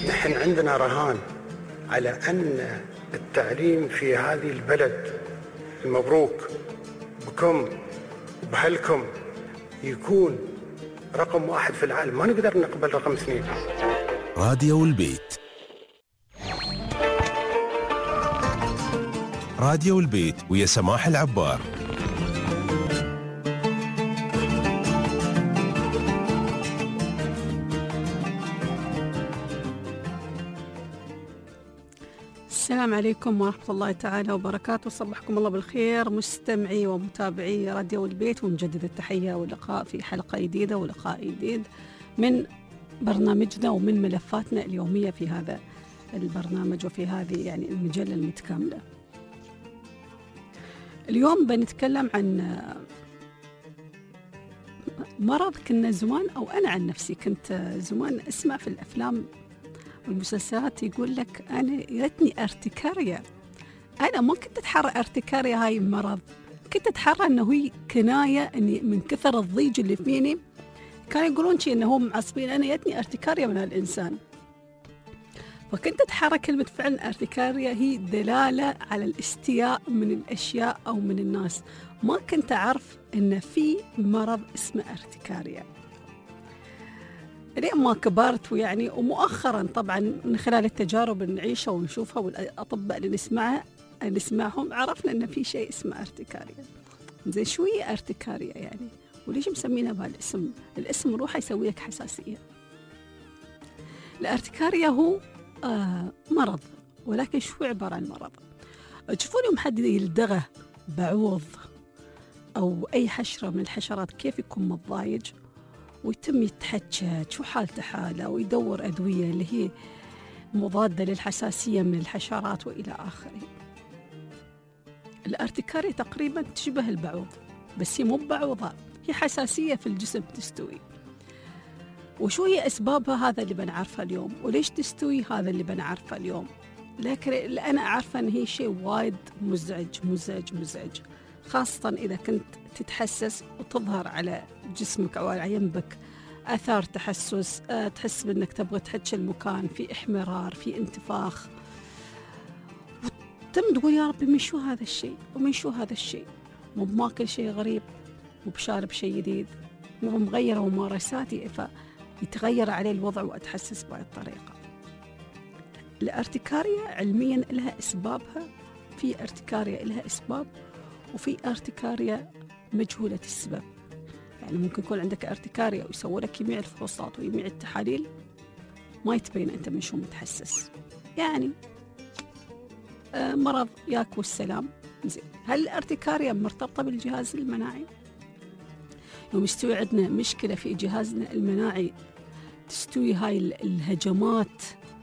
نحن عندنا رهان على أن التعليم في هذه البلد المبروك بكم بهلكم يكون رقم 1 في العالم. ما نقدر نقبل رقم 2. راديو البيت. راديو البيت ويا سماح العبار. السلام عليكم ورحمة الله تعالى وبركاته. صبحكم الله بالخير مستمعي ومتابعي راديو البيت، ومجدد التحية واللقاء في حلقة جديدة ولقاء جديد من برنامجنا ومن ملفاتنا اليومية في هذا البرنامج وفي هذه يعني المجلة المتكاملة. اليوم بنتكلم عن مرض كنا زمان، أو أنا عن نفسي كنت زمان أسمع في الأفلام والمسلسلات يقول لك أنا يرتني ارتكارية. أنا ما كنت أتحرى ارتكارية هاي مرض، كنت أتحرى أنه هي كناية أني من كثر الضيج اللي فيني كانوا يقولون شيء أنه هم معصبين. أنا يرتني ارتكارية من هالإنسان، فكنت أتحرى كلمة فعلا ارتكارية هي دلالة على الاستياء من الأشياء أو من الناس. ما كنت أعرف أن في مرض اسمه ارتكارية لين ما كبرت، ويعني ومؤخرا طبعا من خلال التجارب اللي نعيشها ونشوفها والأطباء اللي نسمعهم عرفنا أن في شيء اسمه ارتكارية. زين شو هي ارتكارية يعني؟ وليش مسمينها بهالاسم؟ الاسم روحه يسوي لك حساسية. الارتكارية هو مرض، ولكن شو عبارة عن مرض؟ تشوفون يوم حد يلدغه بعوض أو أي حشرة من الحشرات كيف يكون متضايج ويتم يتحجج وحالته حالة ويدور أدوية اللي هي مضادة للحساسية من الحشرات وإلى آخره. الارتكارية تقريبا تشبه البعوض، بس هي مو بعوضة، هي حساسية في الجسم تستوي. وشو هي أسبابها؟ هذا اللي بنعرفه اليوم. وليش تستوي؟ هذا اللي بنعرفه اليوم. لكن اللي أنا أعرفه أن هي شيء وايد مزعج، خاصة إذا كنت تتحسس وتظهر على جسمك أو على ينبك آثار تحسس، تحس بأنك تبغى تحج المكان، في إحمرار، في انتفاخ، وتم تقول يا ربي من شو هذا الشيء ومن شو هذا الشيء. مو بماكل شيء غريب، مو بشارب شيء جديد، مو مغيرة ممارساتي فيتغير عليه الوضع وأتحسس بهذه الطريقة. الارتكارية علميا لها أسبابها، في ارتكارية لها أسباب وفي ارتكارية مجهولة السبب. يعني ممكن يكون عندك ارتكارية ويسوي لك يميع الفحوصات ويميع التحاليل ما يتبين أنت من شو متحسس، يعني مرض ياك والسلام. زين، هل الارتكارية مرتبطة بالجهاز المناعي؟ يوم يستوي عندنا مشكلة في جهازنا المناعي، تستوي هاي الهجمات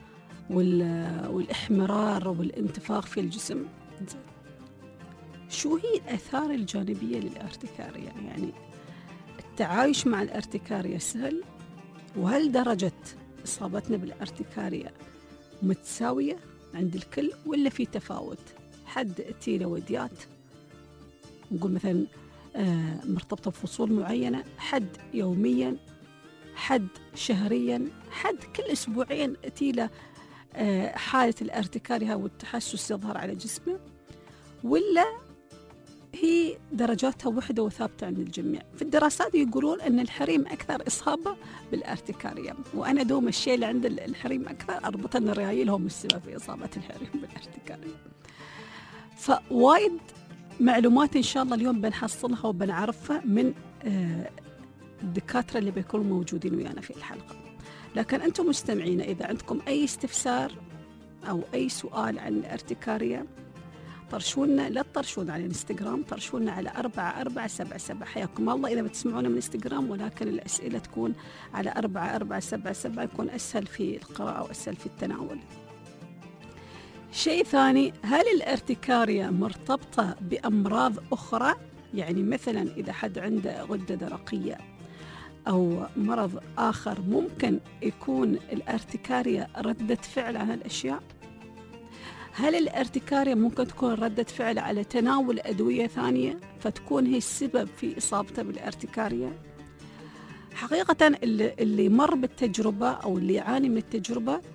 والإحمرار والانتفاخ في الجسم. زين، شو هي الآثار الجانبية للارتكارية؟ يعني التعايش مع الارتكارية سهل؟ وهل درجة إصابتنا بالارتكارية متساوية عند الكل ولا في تفاوت؟ حد تيله وديات نقول مثلا مرتبطة بفصول معينة، حد يوميا، حد شهريا، حد كل أسبوعين تيله حالة الارتكارية والتحسس يظهر على جسمه، ولا هي درجاتها وحدة وثابتة عند الجميع؟ في الدراسات يقولون أن الحريم أكثر إصابة بالارتكارية، وأنا دوم الشيء اللي عند الحريم أكثر أربط أن ريايلهم السبب في إصابة الحريم بالارتكارية. فوايد معلومات إن شاء الله اليوم بنحصلها وبنعرفها من الدكاترة اللي بيكونوا موجودين ويانا في الحلقة. لكن أنتم مستمعين إذا عندكم أي استفسار أو أي سؤال عن الارتكارية طرشونا، لا تطرشونا على الانستغرام، طرشونا على 4477. حياكم الله إذا بتسمعونا من الانستغرام، ولكن الأسئلة تكون على 4477 يكون أسهل في القراءة وأسهل في التناول. شيء ثاني، هل الارتكارية مرتبطة بأمراض أخرى؟ يعني مثلا إذا حد عنده غدة درقية أو مرض آخر ممكن يكون الارتكارية ردة فعل عن الأشياء؟ هل الارتكارية ممكن تكون ردة فعل على تناول أدوية ثانية فتكون هي السبب في إصابته بالارتكارية؟ حقيقة اللي مر بالتجربة أو اللي يعاني من التجربة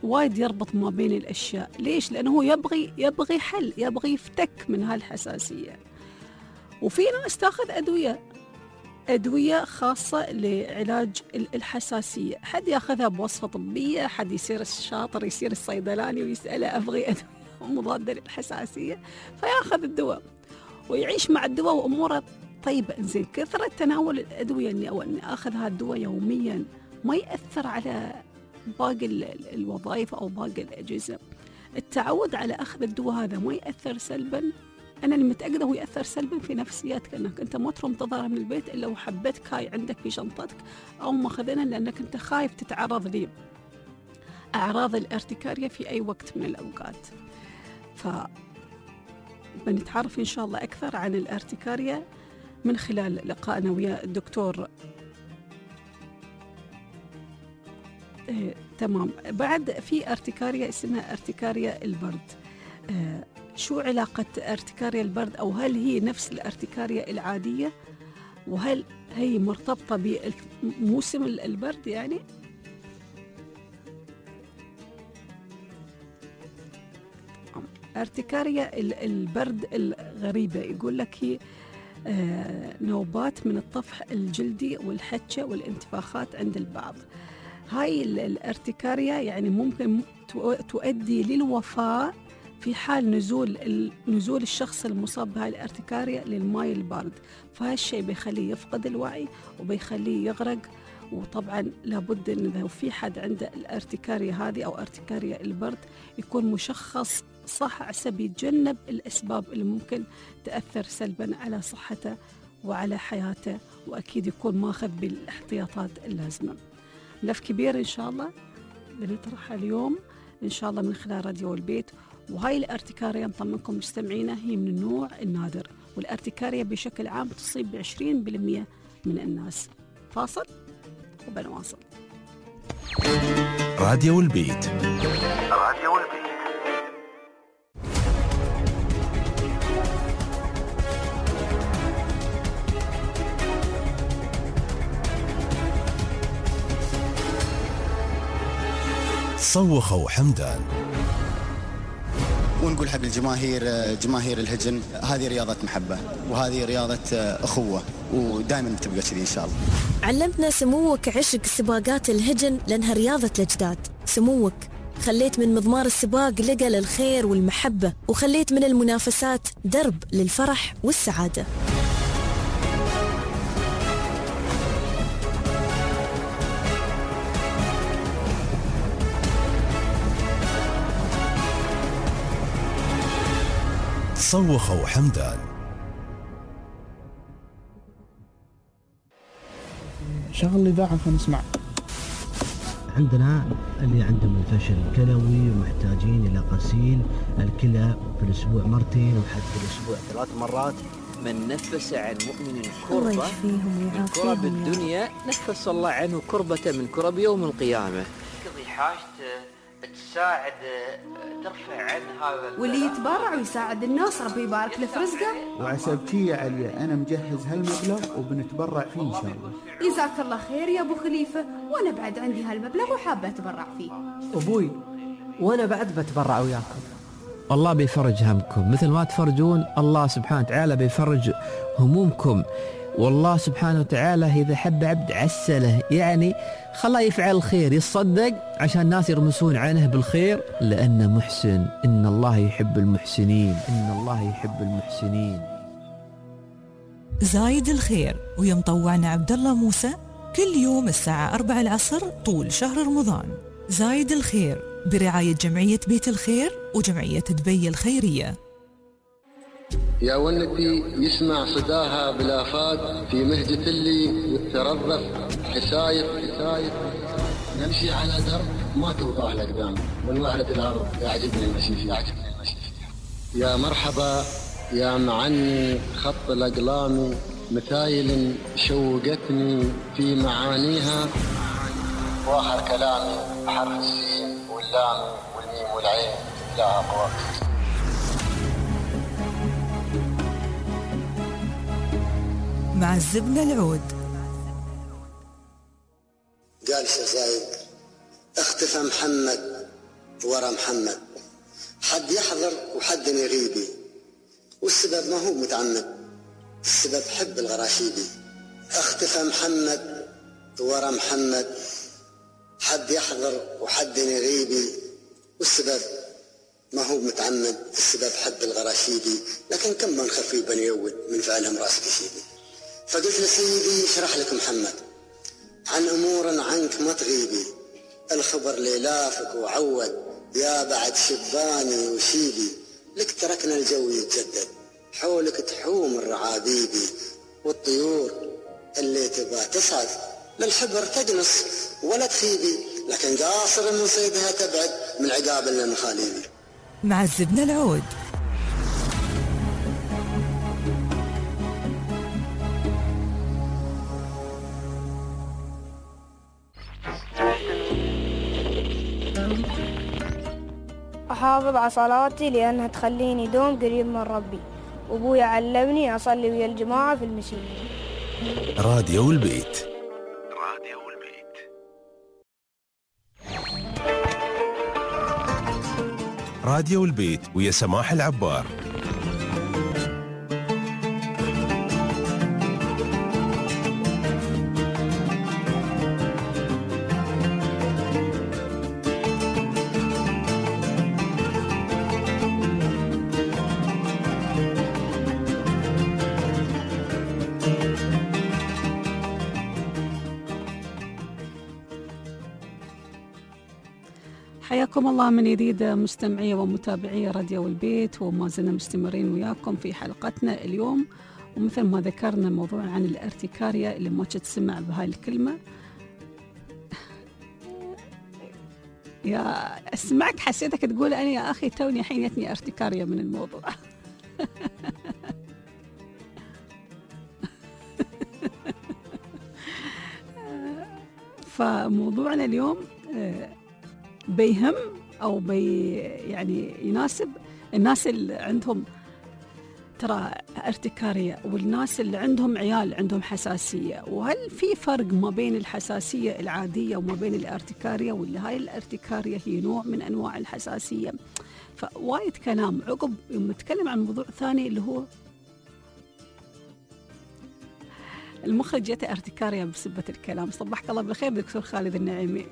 وايد يربط ما بين الأشياء. ليش؟ لأنه هو يبغي حل، يبغي يفتك من هالحساسية. وفي ناس تاخذ أدوية خاصة لعلاج الحساسية، حد ياخذها بوصفة طبية، حد يصير الشاطر يصير الصيدلاني ويسأله أبغي أدوية مضادة للحساسية فياخذ الدواء ويعيش مع الدواء وأموره طيبة. إنزين كثرة تناول الأدوية أني أخذ هالدواء يوميا ما يأثر على باقي الوظائف أو باقي الأجهزة. التعود على أخذ الدواء هذا ما يأثر سلبا، أنا اللي متأكدة هو يأثر سلبا في نفسيتك، أنك أنت ما تروم تظهر من البيت إلا وحبتك هاي عندك في شنطتك أو ماخذينها، لأنك أنت خايف تتعرض لي أعراض الارتكارية في أي وقت من الأوقات. بنتعرف إن شاء الله أكثر عن الارتكارية من خلال لقائنا ويا الدكتور. تمام. بعد في ارتكارية اسمها ارتكارية البرد. شو علاقة ارتكارية البرد، أو هل هي نفس الارتكارية العادية، وهل هي مرتبطة بموسم البرد؟ يعني ارتكارية البرد الغريبة يقول لك هي نوبات من الطفح الجلدي والحكة والانتفاخات عند البعض. هاي الارتكارية يعني ممكن تؤدي للوفاة في حال نزول الشخص المصاب بهاي الارتكارية للماء البارد، فهالشيء بيخليه يفقد الوعي وبيخليه يغرق. وطبعا لابد ان لو في حد عنده الارتكارية هذه او ارتكارية البرد يكون مشخص صح عشان يتجنب الاسباب اللي ممكن تأثر سلبا على صحته وعلى حياته، واكيد يكون ماخذ بالاحتياطات اللازمة. ملف كبير ان شاء الله بنطرحه اليوم ان شاء الله من خلال راديو البيت. وهاي الارتكارية نطمنكم مستمعينا هي من النوع النادر، والارتكارية بشكل عام تصيب ب20% من الناس. فاصل وبنواصل. راديو البيت. راديو البيت. صوخوا حمدان. ونقول حق الجماهير، جماهير الهجن، هذه رياضة محبة وهذه رياضة أخوة، ودائما بتبقى كذي إن شاء الله. علمتنا سموك عشق سباقات الهجن لأنها رياضة الأجداد. سموك خليت من مضمار السباق لقى للخير والمحبة، وخليت من المنافسات درب للفرح والسعادة. صوخوا حمدان. شغل الإذاعة فنسمع. عندنا اللي عندهم الفشل الكلوي ومحتاجين إلى غسيل الكلى في الأسبوع مرتين وحتى في الأسبوع 3 مرات. من نفس عن مؤمن كربة من كرب الدنيا نفس الله عنه كربة من كرب يوم القيامة. تقضي حاجته، تساعد، ترفع عن هذا، واللي يتبرع ويساعد الناس ربي يبارك له في رزقه. وعسبتي يا علي أنا مجهز هالمبلغ وبنتبرع فيه إن شاء الله. جزاك الله خير يا أبو خليفة، وأنا بعد عندي هالمبلغ وحابة أتبرع فيه. أبوي وأنا بعد بتبرع وياكم. الله بيفرج همكم مثل ما تفرجون، الله سبحانه وتعالى بيفرج همومكم. والله سبحانه وتعالى إذا حب عبد عسله، يعني خلاه يفعل الخير، يتصدق عشان الناس يرمسون عنه بالخير، لأنه محسن. إن الله يحب المحسنين، إن الله يحب المحسنين. زايد الخير ويا مطوعنا عبد الله موسى كل يوم الساعة 4 العصر طول شهر رمضان. زايد الخير برعاية جمعية بيت الخير وجمعية دبي الخيرية. يا ونتي يسمع صداها بالآفات في مهجة اللي وترضف حسايف. نمشي على درب ما توضح الأقدام، والوهلة الأرض يعجبني المشي فيها. يا مرحبا يا معني خط الأقلام، مثايل شوقتني في معانيها، واخر كلامي حرف السين واللام والميم والعين لا أقوى. مع الزبنة العود. قال زايد اختفى محمد ورا محمد، حد يحضر وحد يغيبي، والسبب ما هو متعمد، السبب حب الغراشيبي. اختفى محمد ورا محمد، حد يحضر وحد يغيبي، والسبب ما هو متعمد، السبب حب الغراشيبي. لكن كم من خفي بني يود من فعلهم راس كشيبي. فقلت لسيدي اشرح لك محمد عن امور عنك ما تغيبي، الخبر ليلافك وعود يا بعد شباني وشيبي. لك تركنا الجو يتجدد، حولك تحوم الرعابيبي، والطيور اللي تبغى تسعد للحبر تجنص ولا تخيبي، لكن قاصر من صيدها تبعد من عقاب المخاليبي. معذبنا العود. أحافظ على صلاتي لأنها تخليني دوم قريب من ربي، وأبوي علمني أصلي ويا الجماعة في المسجد. راديو البيت. راديو البيت ويا سماح العبار. حياكم الله من جديد مستمعي ومتابعي راديو البيت، وما زلنا مستمرين وياكم في حلقتنا اليوم. ومثل ما ذكرنا موضوع عن الارتكارية اللي ما تسمع بهاي الكلمة. يا اسمعك حسيتك تقول أنا يا أخي توني حينتني ارتكارية من الموضوع. فموضوعنا اليوم بيهم أو يعني يناسب الناس اللي عندهم ترى ارتكارية، والناس اللي عندهم عيال عندهم حساسية. وهل في فرق ما بين الحساسية العادية وما بين الارتكارية، ولا هاي الارتكارية هي نوع من أنواع الحساسية؟ فوايد كلام. عقب نتكلم عن موضوع ثاني اللي هو المخرج جته ارتكارية بسبة الكلام. صبحك الله بالخير دكتور خالد النعيمي.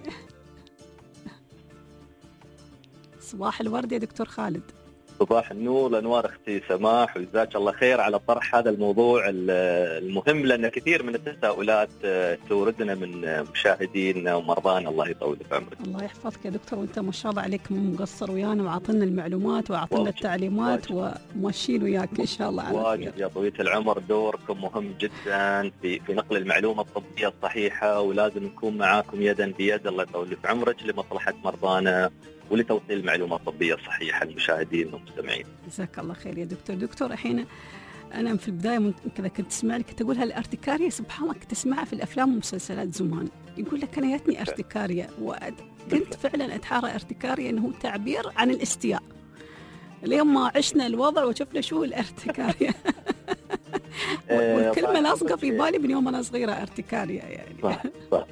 صباح الورد يا دكتور خالد. صباح النور، الأنوار أختي سماح، وجزاك الله خير على طرح هذا الموضوع المهم، لأن كثير من التساؤلات توردنا من مشاهدينا ومرضانا. الله يطول في عمرك. الله يحفظك يا دكتور، وأنت ما شاء الله عليك مقصر ويانا وعطينا المعلومات وعطينا التعليمات وماشيين وياك إن شاء الله على خير. واجد يا طويلة العمر، دوركم مهم جدا في نقل المعلومة الطبية الصحيحة، ولازم نكون معاكم يدا بيد. الله يطول في عمرك لمصلحة مرضانا ولتوصيل المعلومة الطبية الصحيحة للمشاهدين والمستمعين. جزاك الله خير يا دكتور. دكتور الحين أنا في البداية كذا كنت أسمع لك تقول هالارتكارية، سبحان الله كنت أسمعها في الأفلام والمسلسلات زمان، يقول لك أنا جتني ارتكارية، وكنت فعلا أتحارى ارتكارية إنه تعبير عن الاستياء. اليوم ما عشنا الوضع وشفنا شو الارتكارية. والكلمة لاصقة في بالي من يوم أنا صغيرة، ارتكارية يعني. صح.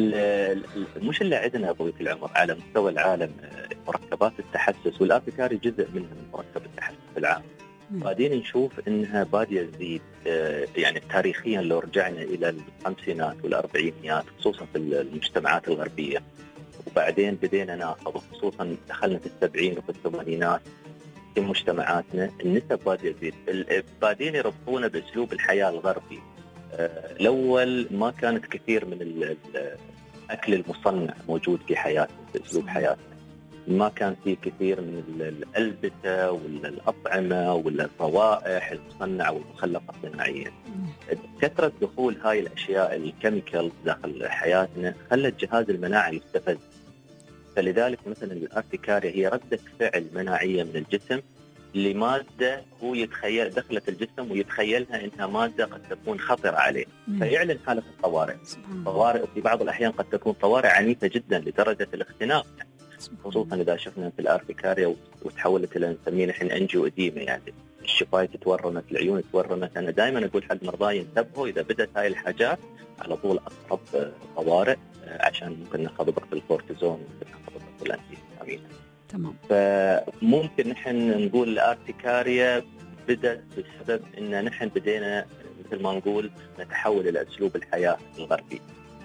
مش اللي عندنا يا طويلة العمر على مستوى العالم مركبات التحسس، والارتكاري جزء منها من مركب التحسس في العالم. بعدين نشوف انها بادية تزيد، يعني تاريخيا لو رجعنا الى الخمسينات والاربعينيات خصوصا في المجتمعات الغربية، وبعدين بدينا ناخذ خصوصا دخلنا في السبعين وفي الثمانينات في مجتمعاتنا النسب بادية تزيد. بعدين يربطونا باسلوب الحياة الغربي. الاول ما كانت كثير من الاكل المصنع موجود في حياتنا، في اسلوب حياتنا. ما كان في كثير من الألبسة ولا الأطعمة ولا الروائح المصنعة والمخلقة صناعيا. كثرة دخول هاي الأشياء الكيميكال داخل حياتنا خلت جهاز المناعة يستفز. فلذلك مثلا الارتكارية هي ردة فعل مناعية من الجسم لمادة هو يتخيل دخلت الجسم ويتخيلها إنها مادة قد تكون خطرة عليه، فيعلن حالة الطوارئ. طوارئ في بعض الأحيان قد تكون طوارئ عنيفة جدا لدرجة الاختناق، خصوصا إذا شفنا في الارتكارية وتحولت إلى نسميه نحن أنجيو إديمة، يعني الشفايف تورمت، العيون تورمت. أنا دائما أقول حق مرضاي ينتبهوا إذا بدأت هاي الحاجات على طول أقرب طوارئ، عشان ممكن ناخذ ضغط الكورتيزون، ممكن ناخذ ضغط الأنتيهستامين. تمام. فممكن نحن نقول الارتكاريا بدأت بسبب ان نحن بدينا مثل ما نقول نتحول الى اسلوب الحياه الغربي.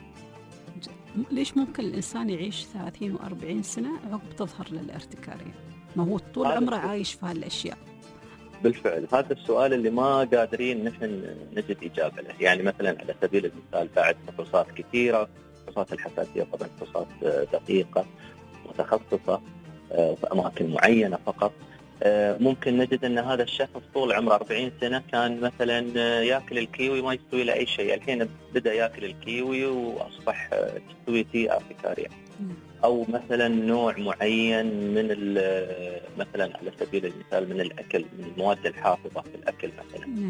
ليش ممكن الانسان يعيش 30 و40 سنه عقب تظهر له الارتكاريه؟ ما هو طول عمره عايش في هالاشياء. بالفعل هذا السؤال اللي ما قادرين نحن نجد اجابه له. يعني مثلا على سبيل المثال بعد فحوصات كثيره، فحوصات الحساسيه طبعا فحوصات دقيقه متخصصه في اماكن معينه فقط، ممكن نجد ان هذا الشخص طول عمره 40 سنه كان مثلا ياكل الكيوي ما يستوي له اي شيء، الحين بدا ياكل الكيوي واصبح تستوي فيه ارتكاريا. او مثلا نوع معين من مثلا على سبيل المثال من الاكل، من المواد الحافظه في الاكل مثلا.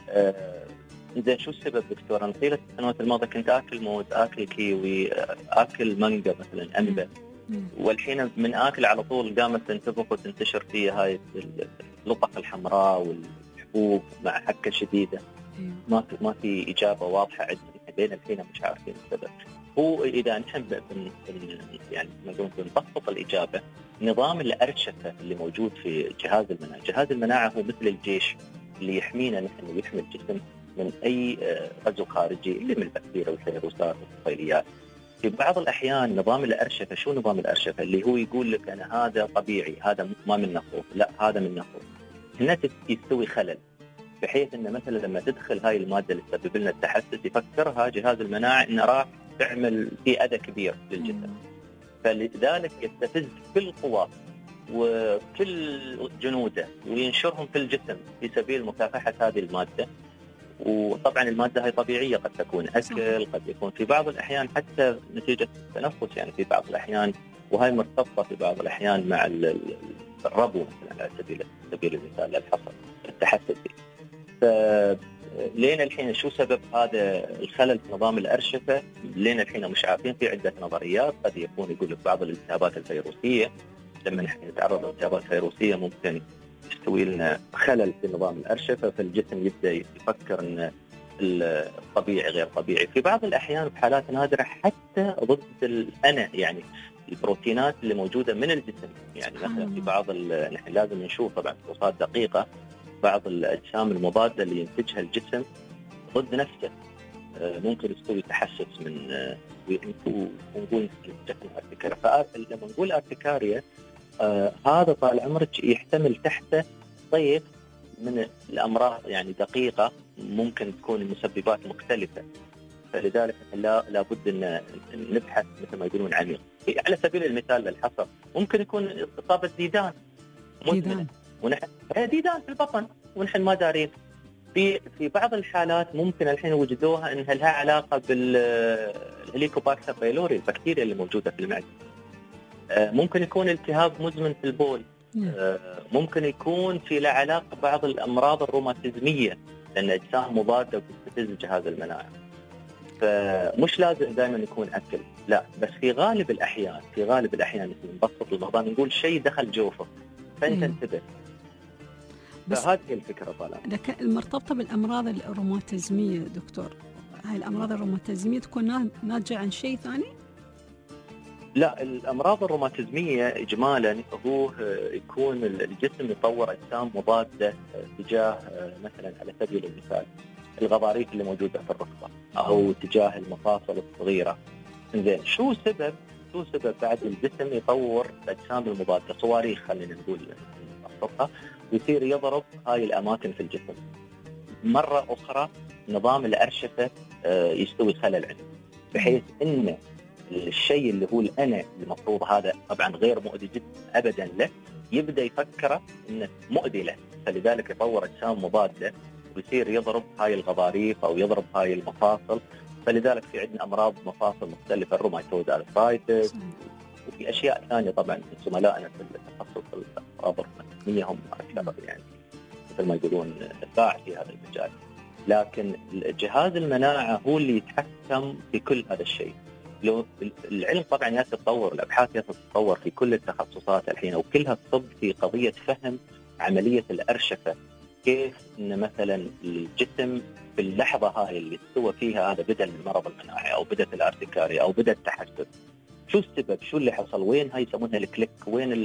اذا شو السبب دكتور؟ انا طيله السنوات الماضيه كنت اكل موز، اكل كيوي، اكل مانجا مثلا، انبه، والحين من اكل على طول قامت تنتفخ وتنتشر فيها هاي اللطخ الحمراء والحبوب مع حكه شديده. ما في اجابه واضحه عندنا بين الحين مش عارفين السبب. هو اذا نحن يعني نقول بنبسط الاجابه، نظام الارشفه اللي موجود في جهاز المناعه، جهاز المناعه هو مثل الجيش اللي يحمينا نحن ويحمي الجسم من اي غزو خارجي اللي من البكتيريا والفيروسات والطفيليات. في بعض الأحيان نظام الأرشفة، شو نظام الأرشفة؟ اللي هو يقول لك أنا هذا طبيعي، هذا ما منه خوف، لا هذا منه خوف. هنا يستوي خلل، بحيث أن مثلا لما تدخل هاي المادة اللي تسبب لنا التحسس يفكرها جهاز المناعة أنه راح تعمل في أذى كبير للجسم، فلذلك يستفز كل قواه وكل جنوده وينشرهم في الجسم في سبيل مكافحة هذه المادة. وطبعا المادة هي طبيعية، قد تكون أكل، قد يكون في بعض الأحيان حتى نتيجة التنفس، يعني في بعض الأحيان، وهي مرتبطة في بعض الأحيان مع الربو مثلا على سبيل المثال للحصر التحسسي. فلين الحين شو سبب هذا الخلل في نظام الأرشفة؟ لين الحين مش عارفين. في عدة نظريات، قد يكون يقول لك بعض الالتهابات الفيروسية، لما نحن نتعرض لالتهابات فيروسية ممكن يستوي لنا خلل في نظام الأرشفة، فالجسم يبدأ يفكر أن الطبيعي غير طبيعي. في بعض الأحيان بحالات نادرة حتى ضد الأنا، يعني البروتينات اللي موجودة من الجسم. يعني مثلا في بعض نحن لازم نشوف طبعا فحوصات دقيقة بعض الأجسام المضادة اللي ينتجها الجسم ضد نفسه، ممكن يستوي تحسس من ونقول جسم ارتكاريا. فلما نقول ارتكاريا هذا طال عمرك يحتمل تحته طيف من الأمراض يعني دقيقة، ممكن تكون المسببات مختلفة، فلذلك لابد أن نبحث مثل ما يقولون عميق. على سبيل المثال للحصر ممكن يكون إصابة ديدان مزمنة، ونحن ديدان في البطن ونحن ما دارين. في بعض الحالات ممكن الحين وجدوها أنها لها علاقة بالهيليكوباكتر بايلوري، البكتيريا اللي موجودة في المعدة. ممكن يكون التهاب مزمن في البول، ممكن يكون في له علاقة بعض الأمراض الروماتيزمية لأن أجسام مضادة وتستفز جهاز المناعة. فمش لازم دائما يكون أكل، لا، بس في غالب الأحيان نبسط الموضوع نقول شيء دخل جوفك فأنت انتبه. فهذه الفكرة طالعة. لكن المرتبطة بالأمراض الروماتيزمية دكتور، هاي الأمراض الروماتيزمية تكون ناتجة عن شيء ثاني؟ لا، الأمراض الروماتيزمية إجمالا هو يكون الجسم يطور أجسام مضادة تجاه مثلا على سبيل المثال الغضاريف اللي موجودة في الركبة أو تجاه المفاصل الصغيرة. إنزين شو سبب بعد الجسم يطور الأجسام المضادة؟ صواريخ خلينا نقول نبسطها، ويصير يضرب هاي الأماكن في الجسم. مرة أخرى نظام الأرشفة يستوي خلل عنده، بحيث إن الشيء اللي هو الأنا المفروض هذا طبعا غير مؤذي جدا أبدا له، يبدأ يفكره إنه مؤذي له، فلذلك يطور أجسام مضادة ويصير يضرب هاي الغضاريف أو يضرب هاي المفاصل. فلذلك في عندنا أمراض مفاصل مختلفة، الروماتويد ارثرايتس، وفي أشياء ثانية طبعا زملائنا في التخصص الأمراض الروماتيزمية هم أكثر يعني مثل ما يقولون باع في هذا المجال. لكن جهاز المناعة هو اللي يتحكم في كل هذا الشيء. لو العلم طبعا يتطور، الأبحاث يتطور في كل التخصصات الحين، وكلها تصب في قضية فهم عملية الأرشفة، كيف إن مثلا الجسم في اللحظة هاي اللي استوى فيها هذا بدأ المرض المناعي أو بدأت الارتكارية أو بدأ التحسس، شو السبب؟ شو اللي حصل؟ وين هاي يسمونها الكليك؟ وين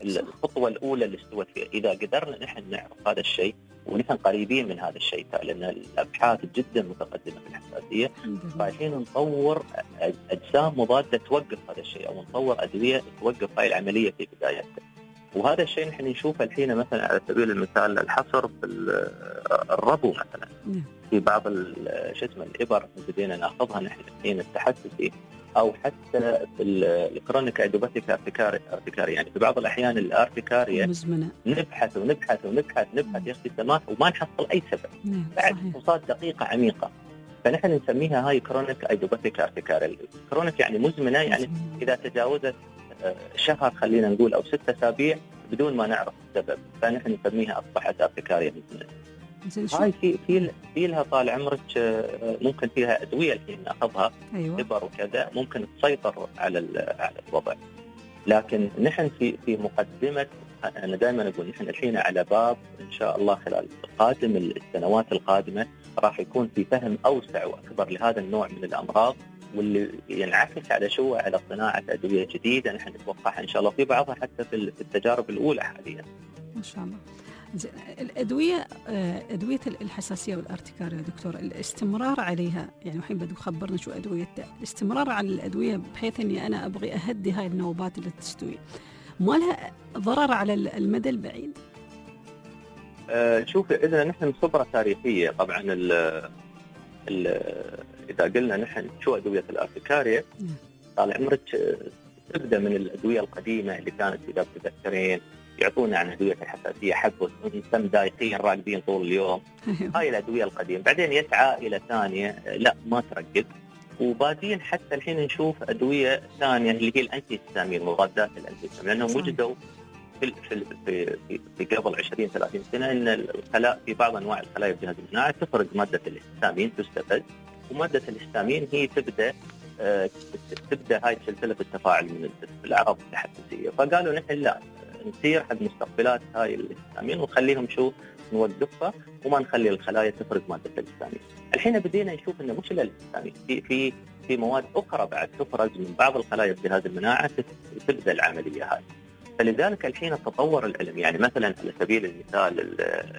الخطوة الأولى اللي استوت فيها. إذا قدرنا نحن نعرف هذا الشيء ونحن قريبين من هذا الشيء، لأن الأبحاث جدا متقدمة في الحساسية، فالحين نطور أجسام مضادة توقف هذا الشيء، أو نطور أدوية توقف هاي العملية في بدايتها. وهذا الشيء نحن نشوفه الحين مثلا على سبيل المثال الحصر في الربو مثلا، في بعض الإبر بدينا ناخذها نحن الحين التحسسي، أو حتى في الكرونيك أيدوباتيك ارتكاري، يعني في بعض الأحيان الارتكارية نبحث يا أختي سماح وما نحصل أي سبب بعد فحوصات دقيقة عميقة، فنحن نسميها هاي كرونيك أيدوباتيك ارتكاري. كرونيك يعني مزمنة، يعني إذا تجاوزت شهر خلينا نقول أو 6 أسابيع بدون ما نعرف السبب، فنحن نسميها أصبحت ارتكارية مزمنة. هاي في لها طال عمرك ممكن فيها أدوية الحين ناخذها، إبر وكذا، ممكن تسيطر على الوضع. لكن نحن في مقدمة، أنا دائما أقول نحن الحين على باب إن شاء الله خلال السنوات القادمة راح يكون في فهم أوسع وأكبر لهذا النوع من الأمراض، واللي ينعكس على على صناعة أدوية جديدة نحن نتوقعها إن شاء الله، في بعضها حتى في التجارب الأولى حاليا إن شاء الله. الأدوية الحساسية والارتكارية يا دكتور، الاستمرار عليها، يعني الحين بدو خبرنا شو أدوية الاستمرار على الأدوية بحيث أني أنا أبغي أهدي هاي النوبات اللي تستوي، ما لها ضرر على المدى البعيد؟ شوف، إذا نحن خبرة تاريخية طبعا إذا قلنا نحن شو أدوية الارتكارية، طال عمرك تبدأ من الأدوية القديمة اللي كانت إذا بتذكرين يعطونا عن أدوية الحساسية حبة نسم دايقين راقدين طول اليوم. هاي الأدوية القديمة، بعدين يسعى إلى ثانية لا ما ترقد، وبعدين حتى الحين نشوف أدوية ثانية اللي هي الأنتي هيستامين، مضادات الأنتي هيستامين، لأنهم وجدوا في قبل 20-30 سنة أن الخلايا في بعض أنواع الخلايا في جهاز المناعة تفرز مادة الهستامين، تستفز، ومادة الهستامين هي تبدأ هاي سلسلة التفاعل من الأعراض التحسسية. فقالوا نحن لا نسير حق مستقبلات هاي الهستامين ونخليهم نوقفها وما نخلي الخلايا تفرز مادة الهستامين. الحين بدينا نشوف إنه مش إلا الهستامين، في مواد أخرى بعد تفرز من بعض الخلايا في جهاز المناعة تبدأ العملية هاي. فلذلك الحين التطور العلمي، يعني مثلا على سبيل المثال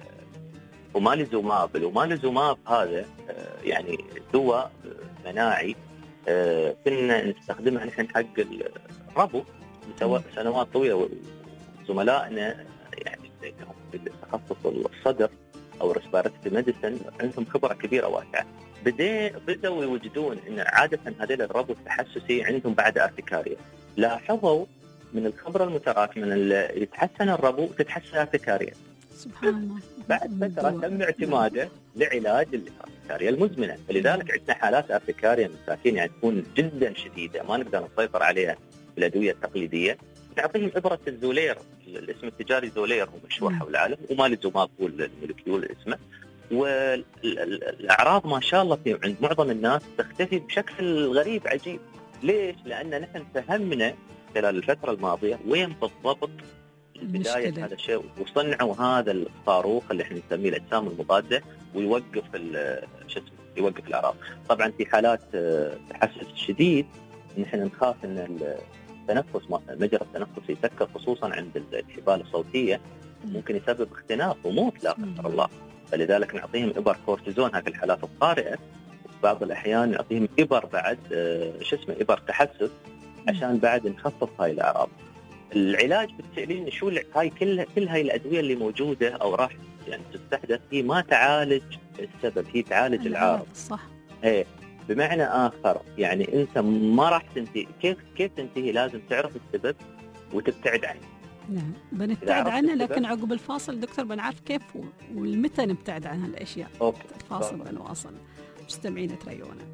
الأوماليزوماب هذا يعني دواء مناعي كنا نستخدمها نحن حق الربو سنوات طويلة، وزملائنا يعني في تخصص الصدر أو ريسبيراتوري ميديسن عندهم خبرة كبيرة واسعة، بدأوا يوجدون إن عادة هذول الربو التحسسي عندهم بعد ارتكارية. لاحظوا من الخبرة المتراكمة اللي يتحسن الربو تتحسن ارتكارية. سبحان الله. بعد فترة تم اعتماده لعلاج الارتكارية المزمنة، فلذلك عندنا حالات ارتكارية مساكين يعني تكون جدا شديدة ما نقدر نسيطر عليها بالأدوية التقليدية، نعطيهم إبرة الزولير، الاسم التجاري زولير هو مشهور حول العالم، وماليزوماب هو المولكيول اسمه، والأعراض ما شاء الله في عند معظم الناس تختفي بشكل غريب عجيب. ليش؟ لأن نحن فهمنا خلال الفترة الماضية وين بالضبط بداية هذا الشيء، وصنعوا هذا الصاروخ اللي احنا نسميه الأجسام المضادة ويوقف يوقف الأعراض. طبعا في حالات تحسس شديد نحن نخاف ان التنفس مجرى التنفس يسكر، خصوصا عند الحبال الصوتية، ممكن يسبب اختناق وموت لا قدر الله، فلذلك نعطيهم إبر كورتيزون هذه الحالات الطارئة، وفي بعض الأحيان نعطيهم إبر بعد إبر تحسس عشان بعد نخفف هاي الأعراض. العلاج بتسألين شو هاي كل هاي الأدوية اللي موجودة أو راح يعني تستحدث، هي ما تعالج السبب، هي تعالج العارض. صح. إيه، بمعنى آخر يعني أنت ما راح تنتهي، كيف تنتهي؟ لازم تعرف السبب وتبتعد عنه. نعم، بنبتعد عنه، لكن عقب الفاصل دكتور بنعرف كيف والمتى نبتعد عن هالأشياء. الفاصل ونواصل. مستمعين تريونا.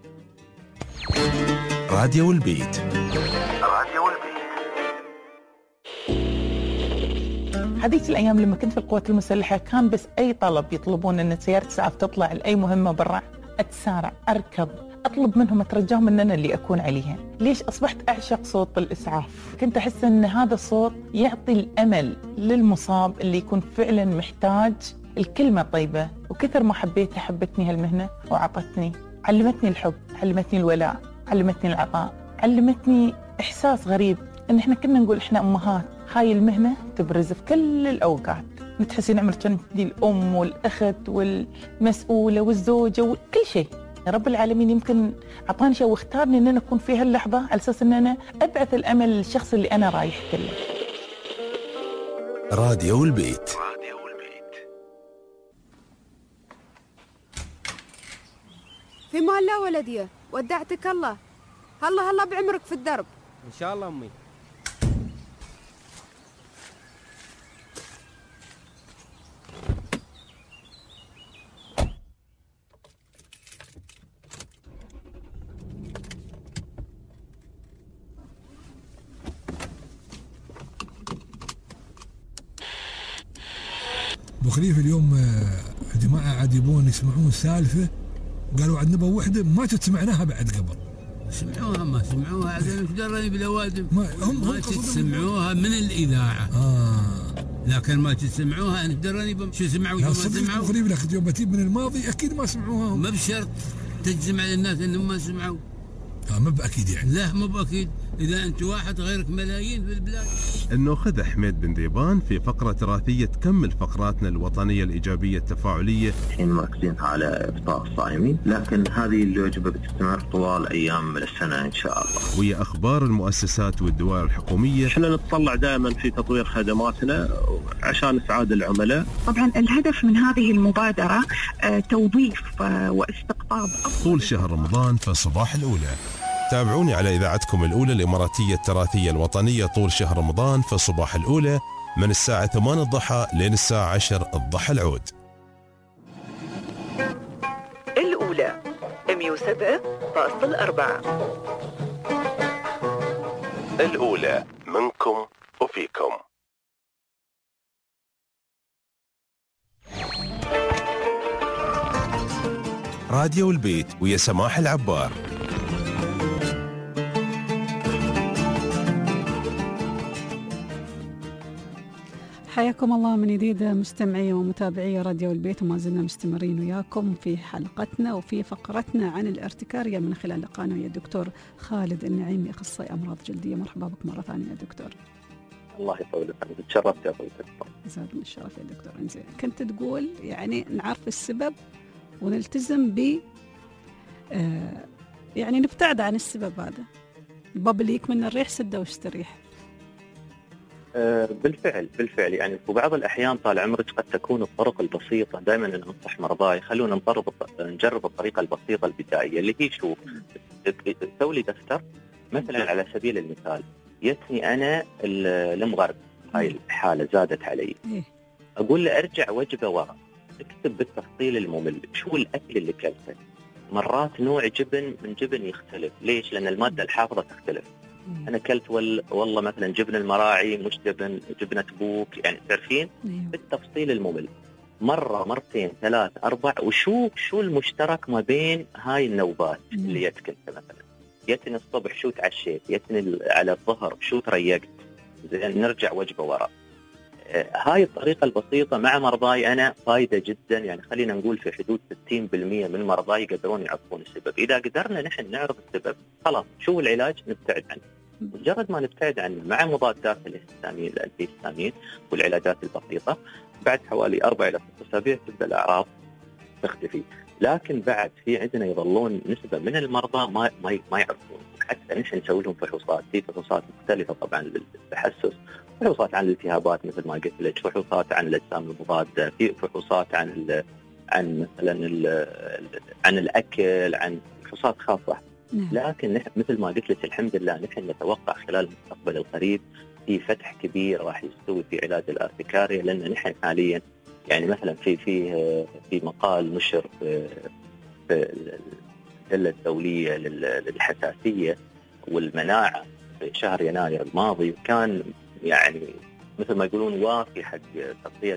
راديو البيت. هذيك الأيام لما كنت في القوات المسلحة كان بس أي طلب يطلبون أن سيارة إسعاف تطلع لأي مهمة برا أتسارع أركض أطلب منهم أترجاهم أن أنا اللي أكون عليها. ليش؟ أصبحت أعشق صوت الإسعاف، كنت أحس أن هذا الصوت يعطي الأمل للمصاب اللي يكون فعلا محتاج الكلمة طيبة. وكثر ما حبيتها حبتني هالمهنة وعطتني، علمتني الحب، علمتني الولاء، علمتني العطاء، علمتني إحساس غريب أن إحنا كنا نقول إحنا أمهات هاي المهنة تبرز في كل الأوقات، تحسين عمرك أنت الأم والأخت والمسؤولة والزوجة وكل شيء. رب العالمين يمكن أعطاني شيء واختارني أن أنا أكون في هاللحظة على أساس أن أنا أبعث الأمل للشخص اللي أنا رايح له. راديو البيت. في مان الله ولدي، ودعتك الله. هلا بعمرك في الدرب. إن شاء الله أمي. ابو خليفه اليوم جماعه عاد يبون يسمعون سالفه، قالوا عندنا نبغى وحده ما تسمعناها بعد قبل. سمعوها ما سمعوها عاد ايش دراني بالاوادم؟ ما تسمعوها من الاذاعه. لكن ما تسمعوها ايش دراني شو سمعوا وشو ما سمعوا؟ ابو خليفه لكن يوم بتجيب من الماضي اكيد ما سمعوها. ما بشرط تجزم على الناس انهم ما سمعوا. ما باكيد يعني. لا مو باكيد، اذا انت واحد غيرك ملايين في البلاد. ناخذ حميد بن ذيبان في فقره تراثيه تكمل فقراتنا الوطنيه الايجابيه التفاعليه. الحين مركزين على افطار الصائمين، لكن هذه الوجبه بتستمر طوال ايام من السنه ان شاء الله. وهي اخبار المؤسسات والدوائر الحكوميه. احنا نتطلع دائما في تطوير خدماتنا عشان اسعاد العملاء. طبعا الهدف من هذه المبادره توظيف واستقطاب طول شهر رمضان في الصباح الاولى. تابعوني على إذاعتكم الأولى الإماراتية التراثية الوطنية طول شهر رمضان في الصباح الأولى من الساعة 8 الضحى لين الساعة 10 الضحى العود. الأولى 107.4. الأولى منكم وفيكم. راديو البيت ويا سماح العبار. حياكم الله من جديد مستمعي ومتابعي راديو البيت، وما زلنا مستمرين وياكم في حلقتنا وفي فقرتنا عن الارتكارية من خلال لقانا ويا الدكتور خالد النعيمي أخصائي أمراض جلدية. مرحبا بك مرة ثانية يا دكتور. الله يطول عمرك، تشرفت يا أخوي. زادني الشرف يا دكتور. إنزين، كنت تقول يعني نعرف السبب ونلتزم ب يعني نبتعد عن السبب هذا. الباب اللي يكمن الريح سده واستريح. بالفعل يعني في بعض الأحيان طال عمرك قد تكون الطرق البسيطة. دائما أنا أنصح مرضاي خلونا نجرب الطريقة البسيطة البدائية اللي هي شو تسوي لي دفتر مثلا على سبيل المثال. يتني أنا المغرب هاي الحالة زادت علي، أقول له أرجع وجبة وراء، اكتب بالتفصيل الممل شو الأكل اللي كلته. مرات نوع جبن من جبن يختلف. ليش؟ لأن المادة الحافظة تختلف. أنا كلت والله مثلا جبن المراعي مش جبنة بوك، يعني تعرفين بالتفصيل الممل مرة مرتين ثلاث أربع. وشو المشترك ما بين هاي النوبات اللي يتكن مثلا. يتني الصبح شو تعشيت، يتني على الظهر شو تريقت، نرجع وجبة وراء. هاي الطريقة البسيطة مع مرضاي أنا فايدة جدا. يعني خلينا نقول في حدود 60% من مرضاي يقدرون يعرفون السبب. إذا قدرنا نحن نعرف السبب خلاص شو العلاج نبتعد عنه. مجرد ما نبتعد عنه مع مضادات الهستامين والعلاجات البسيطة بعد حوالي 4 إلى 6 أسابيع تبدأ الأعراض تختفي. لكن بعد في عندنا يظلون نسبة من المرضى ما يعرفون. حتى نحن نسوي لهم فحوصات، في فحوصات مختلفة طبعا للتحسس، فحوصات عن الالتهابات مثل ما قلت لك، فحوصات عن الأجسام المضادة، في فحوصات عن مثلا عن الأكل، عن فحوصات خاصة. لكن نحن مثل ما قلت لك الحمد لله نحن نتوقع خلال المستقبل القريب في فتح كبير راح يستوي في علاج الارتكارية. لأن نحن حاليا يعني مثلا في مقال نشر في الجلة الدولية للحساسية والمناعة في شهر يناير الماضي، كان يعني مثل ما يقولون وافي حق تغطية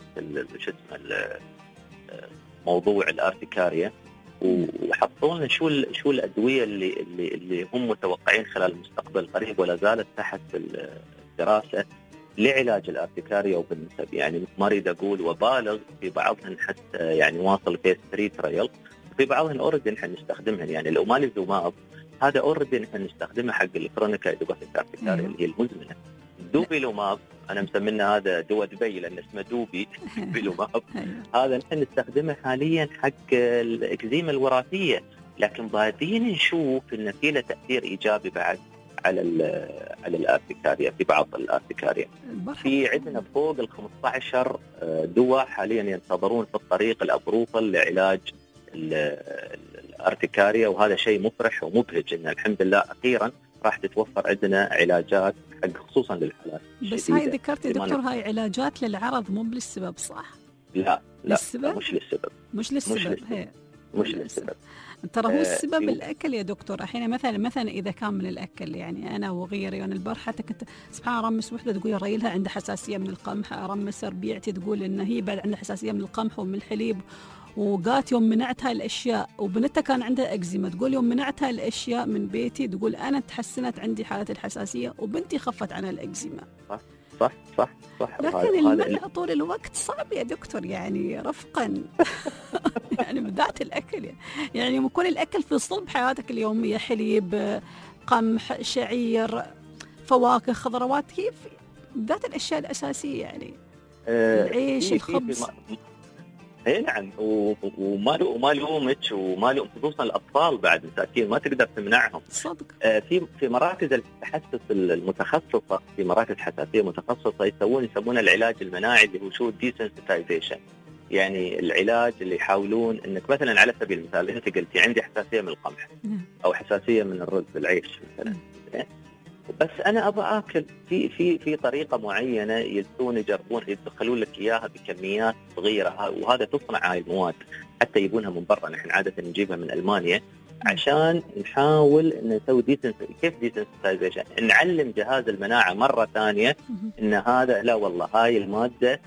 موضوع الارتكارية. وحطوا لنا شو الأدوية اللي هم متوقعين خلال المستقبل القريب ولا زالت تحت الدراسة لعلاج الارتكارية. وبالنسب يعني ما أريد أقول وبالغ، في بعضهن حتى يعني واصل فيس 3 تريل، وفي بعضهن أوريدي نحن نستخدمهن. يعني الأوماليزوماب هذا أوريدي نحن نستخدمه حق الكرونيكا إيدوباثيك ارتكارية اللي هي المزمنة. دوبيلوماب، انا مسمينا هذا دواء دبي لان اسمه دوبيلوماب. هذا نحن نستخدمه حاليا حق الاكزيما الوراثيه، لكن بعدين نشوف انه في له تاثير ايجابي بعد على الارتكاريا، في بعض الارتكاريا. في عندنا فوق ال 15 دواء حاليا ينتظرون في الطريق الابروفل لعلاج الارتكاريا، وهذا شيء مفرح ومبهج ان الحمد لله اخيرا راح تتوفر عندنا علاجات حق خصوصا للحالات. بس هاي ذكرت يا دكتور هاي علاجات للعرض مو للسبب صح؟ لا للسبب؟ مش للسبب. مش للسبب. ترى هو السبب الأكل يا دكتور. أحيانا مثلا إذا كان من الأكل، يعني أنا وغيري أنا البارحة كنت سبحان أرمس وحدة تقول ريلها عندها حساسية من القمح، أرمس ربيعتي تقول إن هي بعد عندها حساسية من القمح ومن الحليب، وقالت يوم منعتها الأشياء، وبنتها كان عندها أكزيما تقول يوم منعتها الأشياء من بيتي تقول أنا تحسنت عندي حالة الحساسية وبنتي خفت عنها الأكزيما. صح. لكن المنع طول الوقت صعب يا دكتور، يعني رفقا يعني بالذات الأكل، يعني يكون الأكل في صلب حياتك اليومية، حليب، قمح، شعير، فواكه، خضروات، هي بالذات الأشياء الأساسية يعني العيش، الخبز. اي نعم، وما لومك وما لوم خصوصا الاطفال بعد مساكين ما تقدر تمنعهم صدق. في مراكز التحسس المتخصصه، في مراكز حساسيه متخصصه يسمون العلاج المناعي اللي هو شو ديسنسيتايزيشن، يعني العلاج اللي يحاولون انك مثلا على سبيل المثال انت قلتي عندي حساسيه من القمح او حساسيه من الرز العيش مثلا، بس انا ابغى اكل في طريقه معينه يجربون يدخلون لك اياها بكميات صغيره، وهذا تصنع هاي المواد حتى يجيبونها من برا، نحن عاده نجيبها من المانيا عشان نحاول ان نسوي كيف ديسنسيتايزيشن، نعلم جهاز المناعه مره ثانيه ان هذا لا والله هاي الماده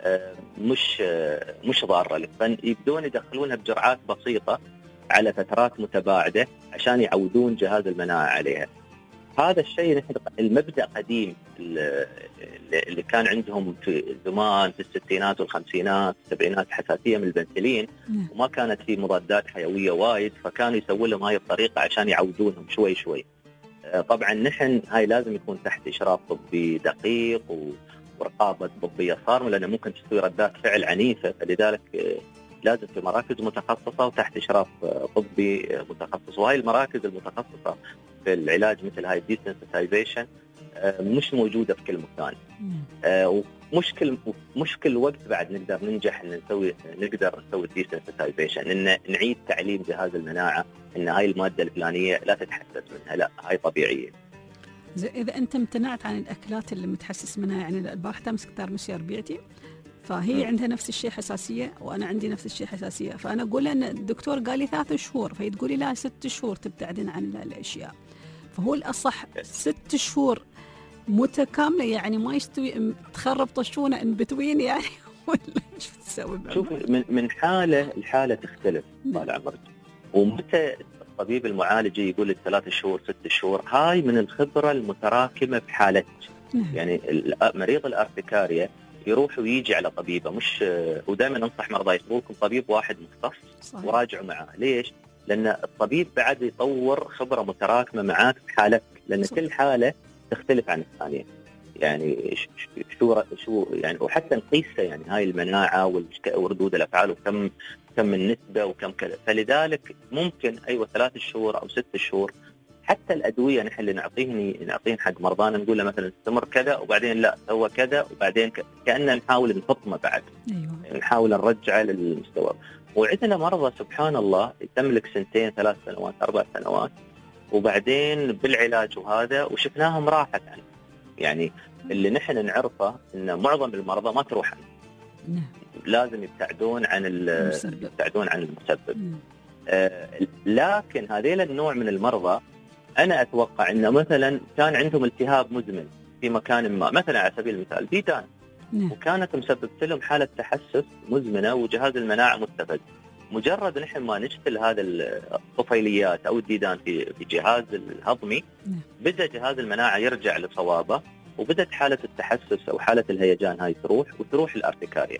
مش ضاره لك، فيبدون يدخلونها بجرعات بسيطه على فترات متباعده عشان يعودون جهاز المناعه عليها. هذا الشيء نحن المبدأ قديم اللي كان عندهم في زمان في الستينات والخمسينات والسبعينات حساسية من البنسلين، وما كانت في مضادات حيوية وايد، فكانوا يسوون لهم هاي الطريقة عشان يعودونهم شوي شوي. طبعا نحن هاي لازم يكون تحت إشراف طبي دقيق ورقابة طبية صارمة، لأنه ممكن تسوي ردات فعل عنيفة، فلذلك لازم في مراكز متخصصة وتحت إشراف طبي متخصص. وهاي المراكز المتخصصة في العلاج مثل هاي الديسنسيتايزيشن مش موجودة في كل مكان، ومش كل وقت بعد نقدر ننجح إن نقدر نسوي الديسنسيتايزيشن، إن نعيد تعليم جهاز المناعة إن هاي المادة الفلانية لا تتحسس منها، لا هاي طبيعية. إذا أنت امتنعت عن الأكلات اللي متحسس منها، يعني البارحة تمسك ترمس يا ربيعتي فهي عندها نفس الشيء حساسية وأنا عندي نفس الشيء حساسية، فأنا أقول أن الدكتور قال لي 3 شهور، فهي تقولي لا 6 شهور تبتعدين عن الأشياء، فهو الأصح 6 شهور متكاملة، يعني ما يستوي تخرب طشونة ان بتوين يعني ولا ايش بتسوي؟ شوف من حالة الحالة تختلف طال عمرك، ومتى الطبيب المعالج يقول 3 شهور 6 شهور، هاي من الخبرة المتراكمة بحالتك. يعني مريض الارتكاريا يروح ويجي على طبيبه، مش ودائما انصح مرضى يطلبوا لكم طبيب واحد مختص وراجعوا معاه. ليش؟ لان الطبيب بعد يطور خبره متراكمه معاك بحالتك، لان كل حاله تختلف عن الثانيه. يعني شو يعني، وحتى نقيسها يعني هاي المناعه وردود الافعال وكم النسبه وكم كذا، فلذلك ممكن 3 شهور او 6 شهور. حتى الأدوية نحن اللي نعطيه حق مرضانا نقول له مثلا استمر كذا وبعدين لا سوى كذا وبعدين كأننا نحاول نفطمه بعد. أيوة. نحاول نرجعه للمستوى. وعندنا مرضى سبحان الله تملك 2 3 سنوات 4 سنوات وبعدين بالعلاج وهذا وشفناهم راحت عنه. يعني اللي نحن نعرفه إن معظم المرضى ما تروح عنه. لازم يبتعدون عن المسبب. لكن هذيل النوع من المرضى أنا أتوقع إنه مثلا كان عندهم التهاب مزمن في مكان ما، مثلا على سبيل المثال ديدان، وكانت مسببت لهم حالة تحسس مزمنة وجهاز المناعة مستفز. مجرد نحن ما نشتل هذا الطفيليات أو الديدان في جهاز الهضمي، بدأ جهاز المناعة يرجع لصوابه، وبدأت حالة التحسس أو حالة الهيجان هاي تروح الارتكاريا.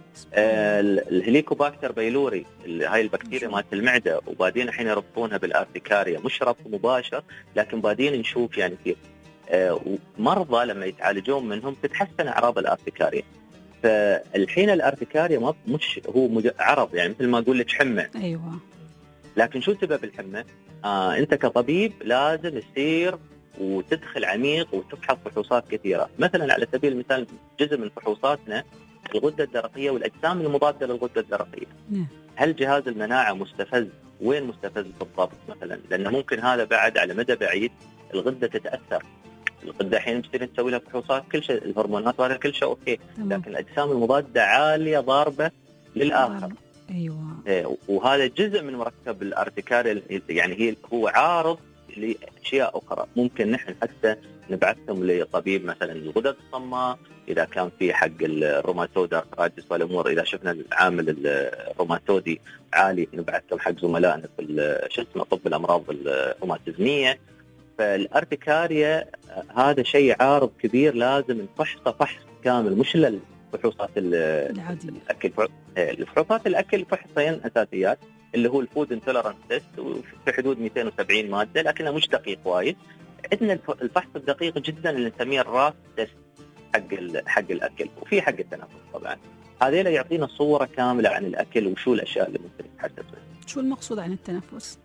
الهليكوباكتر بايلوري هاي البكتيريا مالت المعدة، وبعدين الحين يربطونها بالارتكاريا، مش ربط مباشر لكن بعدين نشوف يعني مرضى لما يتعالجون منهم تتحسن اعراض الارتكاريا. فالحين الارتكاريا مش هو عرض، يعني مثل ما اقول لك حمى. ايوه. لكن شو سبب الحمى؟ انت كطبيب لازم تسير وتدخل عميق وتفحص فحوصات كثيره. مثلا على سبيل المثال جزء من فحوصاتنا الغده الدرقيه والاجسام المضاده للغده الدرقيه. هل جهاز المناعه مستفز؟ وين مستفز بالضبط مثلا؟ لانه ممكن هذا بعد على مدى بعيد الغده تتاثر. الغده الحين بتصير تسوي لها فحوصات كل شيء، الهرمونات وهذا كل شيء اوكي، لكن الاجسام المضاده عاليه ضاربه للاخر. ايوه. وهذا جزء من مركب الارتكاريا، يعني هو عارض لاشياء اخرى. ممكن نحن حتى نبعثهم لطبيب مثلا الغدد الصماء اذا كان في حق الروماتويد ارثرايتس والامور، اذا شفنا العامل الروماتودي عالي نبعثهم حق زملائنا في طب الامراض الروماتيزميه. فالارتكاريا هذا شيء عارض كبير لازم نفحصه فحص كامل، مش الفحوصات العاديه. الفحوصات الاكل فحصين اساسيات اللي هو الفود انتولرنس تيست في حدود 270 ماده، لكنه مش دقيق وايد. عندنا الفحص الدقيق جدا اللي نسميه الراس تيست حق الاكل، وفي حق التنفس طبعا. هذول يعطينا صوره كامله عن الاكل وشو الاشياء اللي ممكن نتحدث عنها. شو المقصود عن التنفس؟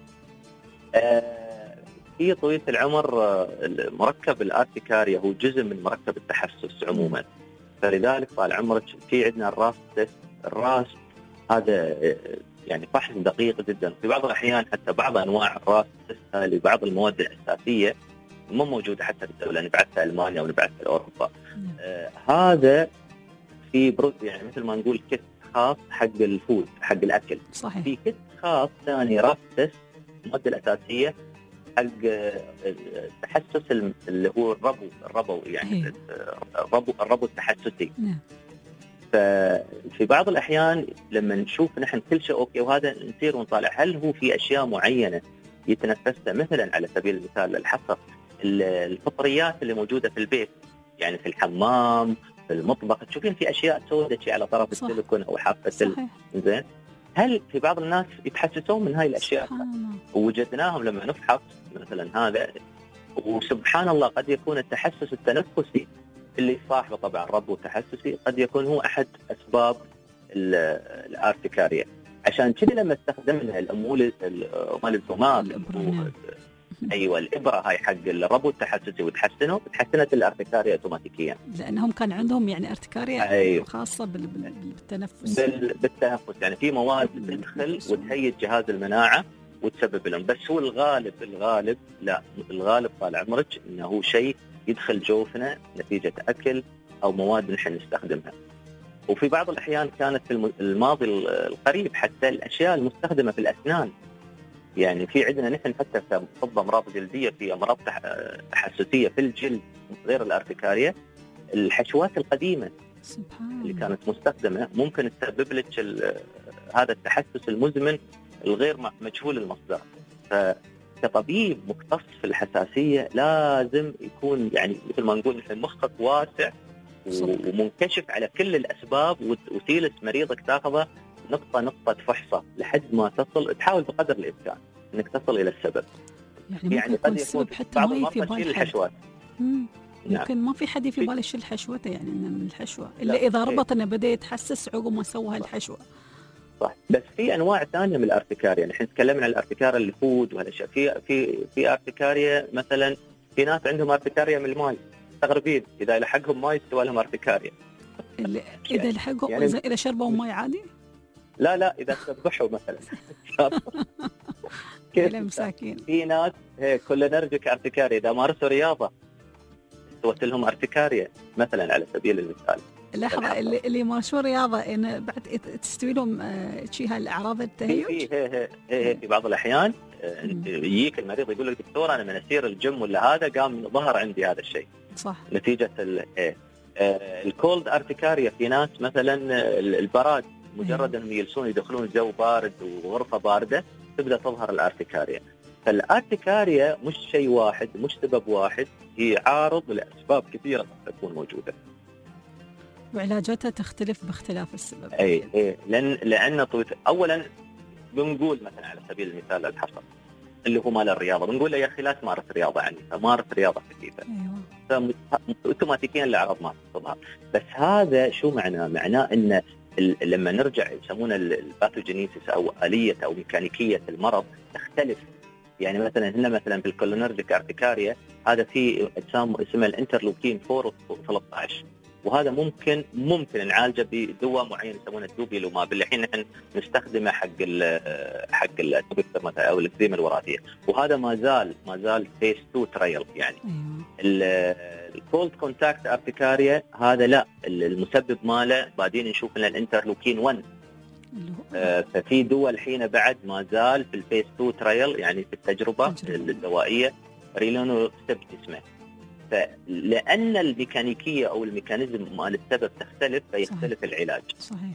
في طويلة العمر مركب الارتكاريا هو جزء من مركب التحسس عموما، فلذلك طال عمرك في عندنا الراس تيست. الراس هذا يعني فحص دقيق جدا. في بعض الأحيان حتى بعض أنواع الراس تيست لبعض المواد الأساسية مو موجودة حتى بالدولة، نبعثها ألمانيا أو نبعثها أوروبا. هذا في برود يعني مثل ما نقول كت خاص حق الفود حق الأكل. صحيح. في كت خاص ثاني راس تيست المواد الأساسية حق التحسس اللي هو الربو يعني الربو التحسسي. ففي بعض الأحيان لما نشوف نحن كل شيء أوكي وهذا نصير ونطالع هل هو في أشياء معينة يتنفسها، مثلا على سبيل المثال للحصر الفطريات اللي موجودة في البيت، يعني في الحمام في المطبخ تشوفين في أشياء سوداء على طرف السيليكون أو حافة زين. هل في بعض الناس يتحسسون من هاي الأشياء؟ ووجدناهم لما نفحص مثلا هذا، وسبحان الله قد يكون التحسس التنفسي اللي صاحبه طبعا ربو تحسسي قد يكون هو أحد أسباب الارتكاريا. عشان كذا لما استخدمنا الأموليزوماب ايوه الابره هاي حق الربو التحسسي تحسنت الارتكاريا اوتوماتيكيا، لانهم كان عندهم يعني ارتكاريا أيوة. خاصه بالتنفس بالتنفس، يعني في مواد تدخل وتهيج جهاز المناعه وتسبب لهم. بس هو الغالب لا، الغالب طال عمرك انه هو شيء يدخل جوفنا نتيجه اكل او مواد نحن نستخدمها. وفي بعض الاحيان كانت في الماضي القريب حتى الاشياء المستخدمه في الاسنان، يعني في عندنا نحن حتى في طب امراض جلديه في امراض تحسسيه في الجلد غير الارتكاريا، الحشوات القديمه اللي كانت مستخدمه ممكن تسبب لك هذا التحسس المزمن الغير مجهول المصدر. فكطبيب مختص في الحساسيه لازم يكون يعني مثل ما نقول نحن مخك واسع ومنكشف على كل الاسباب، وتجلس مريضك تاخذه نقطة تفحصه لحد ما تحاول بقدر الإمكان إنك تصل إلى السبب. يعني قد يكون حتى ما في بال الحشوات. ممكن ما في حد في باله يشيل حشوته، يعني من الحشوة إلا إذا ربط إنه بدأ يتحسس عقب ما سوى هالحشوة. صح. بس في أنواع ثانية من الارتكاريا، نحن تكلمنا عن الارتكاريا الفود وهالأشياء. في ارتكاريا مثلا في ناس عندهم ارتكاريا من الماء، مستغربين إذا لحقهم ماء يستوى لهم ارتكاريا. إذا لحقوا يعني إذا شربوا ماء عادي؟ لا إذا سبحوا مثلا كيف مساكين. في ناس كولينرجيك ارتكاريا إذا مارسوا رياضة استوت لهم ارتكاريا مثلا على سبيل المثال. لحظة اللي مارسوا رياضة إن بعد تستوي لهم شيء هالأعراض التهيج؟ في بعض الأحيان يجيك المريض يقول لك دكتور أنا من أسير الجيم ولا هذا قام ظهر عندي هذا الشيء. صح. نتيجة الكولد ارتكاريا في ناس مثلا البراد مجرد انهم يجلسون يدخلون جو بارد وغرفه بارده تبدا تظهر الارتكاريا. فالارتكاريا مش شيء واحد، مش سبب واحد، هي عارض لاسباب كثيره تكون موجوده. وعلاجاتها تختلف باختلاف السبب. لان اولا بنقول مثلا على سبيل المثال الحصر اللي هو مال الرياضه، بنقول له يا اخي لا تمارس رياضه عنيفه، مارس رياضه خفيفه. فاوتوماتيكيا الاعراض ما تظهر. بس هذا شو معناه؟ معناه ان لما نرجع يسمونه الباثوجينيسيس او اليه او ميكانيكيه المرض تختلف. يعني مثلا هنا مثلا في الكولينرجيك ارتكاريا هذا في اجسام اسمها الانترلوكين 4 و13، وهذا ممكن نعالجه بدواء معين يسمونه الدوبيلوماب اللي الحين نحن نستخدمه حق التوبيكتر مثلا او الاكزيما الوراثيه، وهذا ما زال فيس 2 ترايل. يعني الكولد كونتاكت ارتكاريا هذا لا، المسبب ماله بعدين نشوف لنا الانترلوكين 1. ففي دول الحين بعد ما زال في الفيس 2 ترايل، يعني في التجربه الدوائيه ريلونوسبت اسمه. فلأن الميكانيكية أو الميكانيزم مال السبب تختلف فيختلف العلاج. صحيح.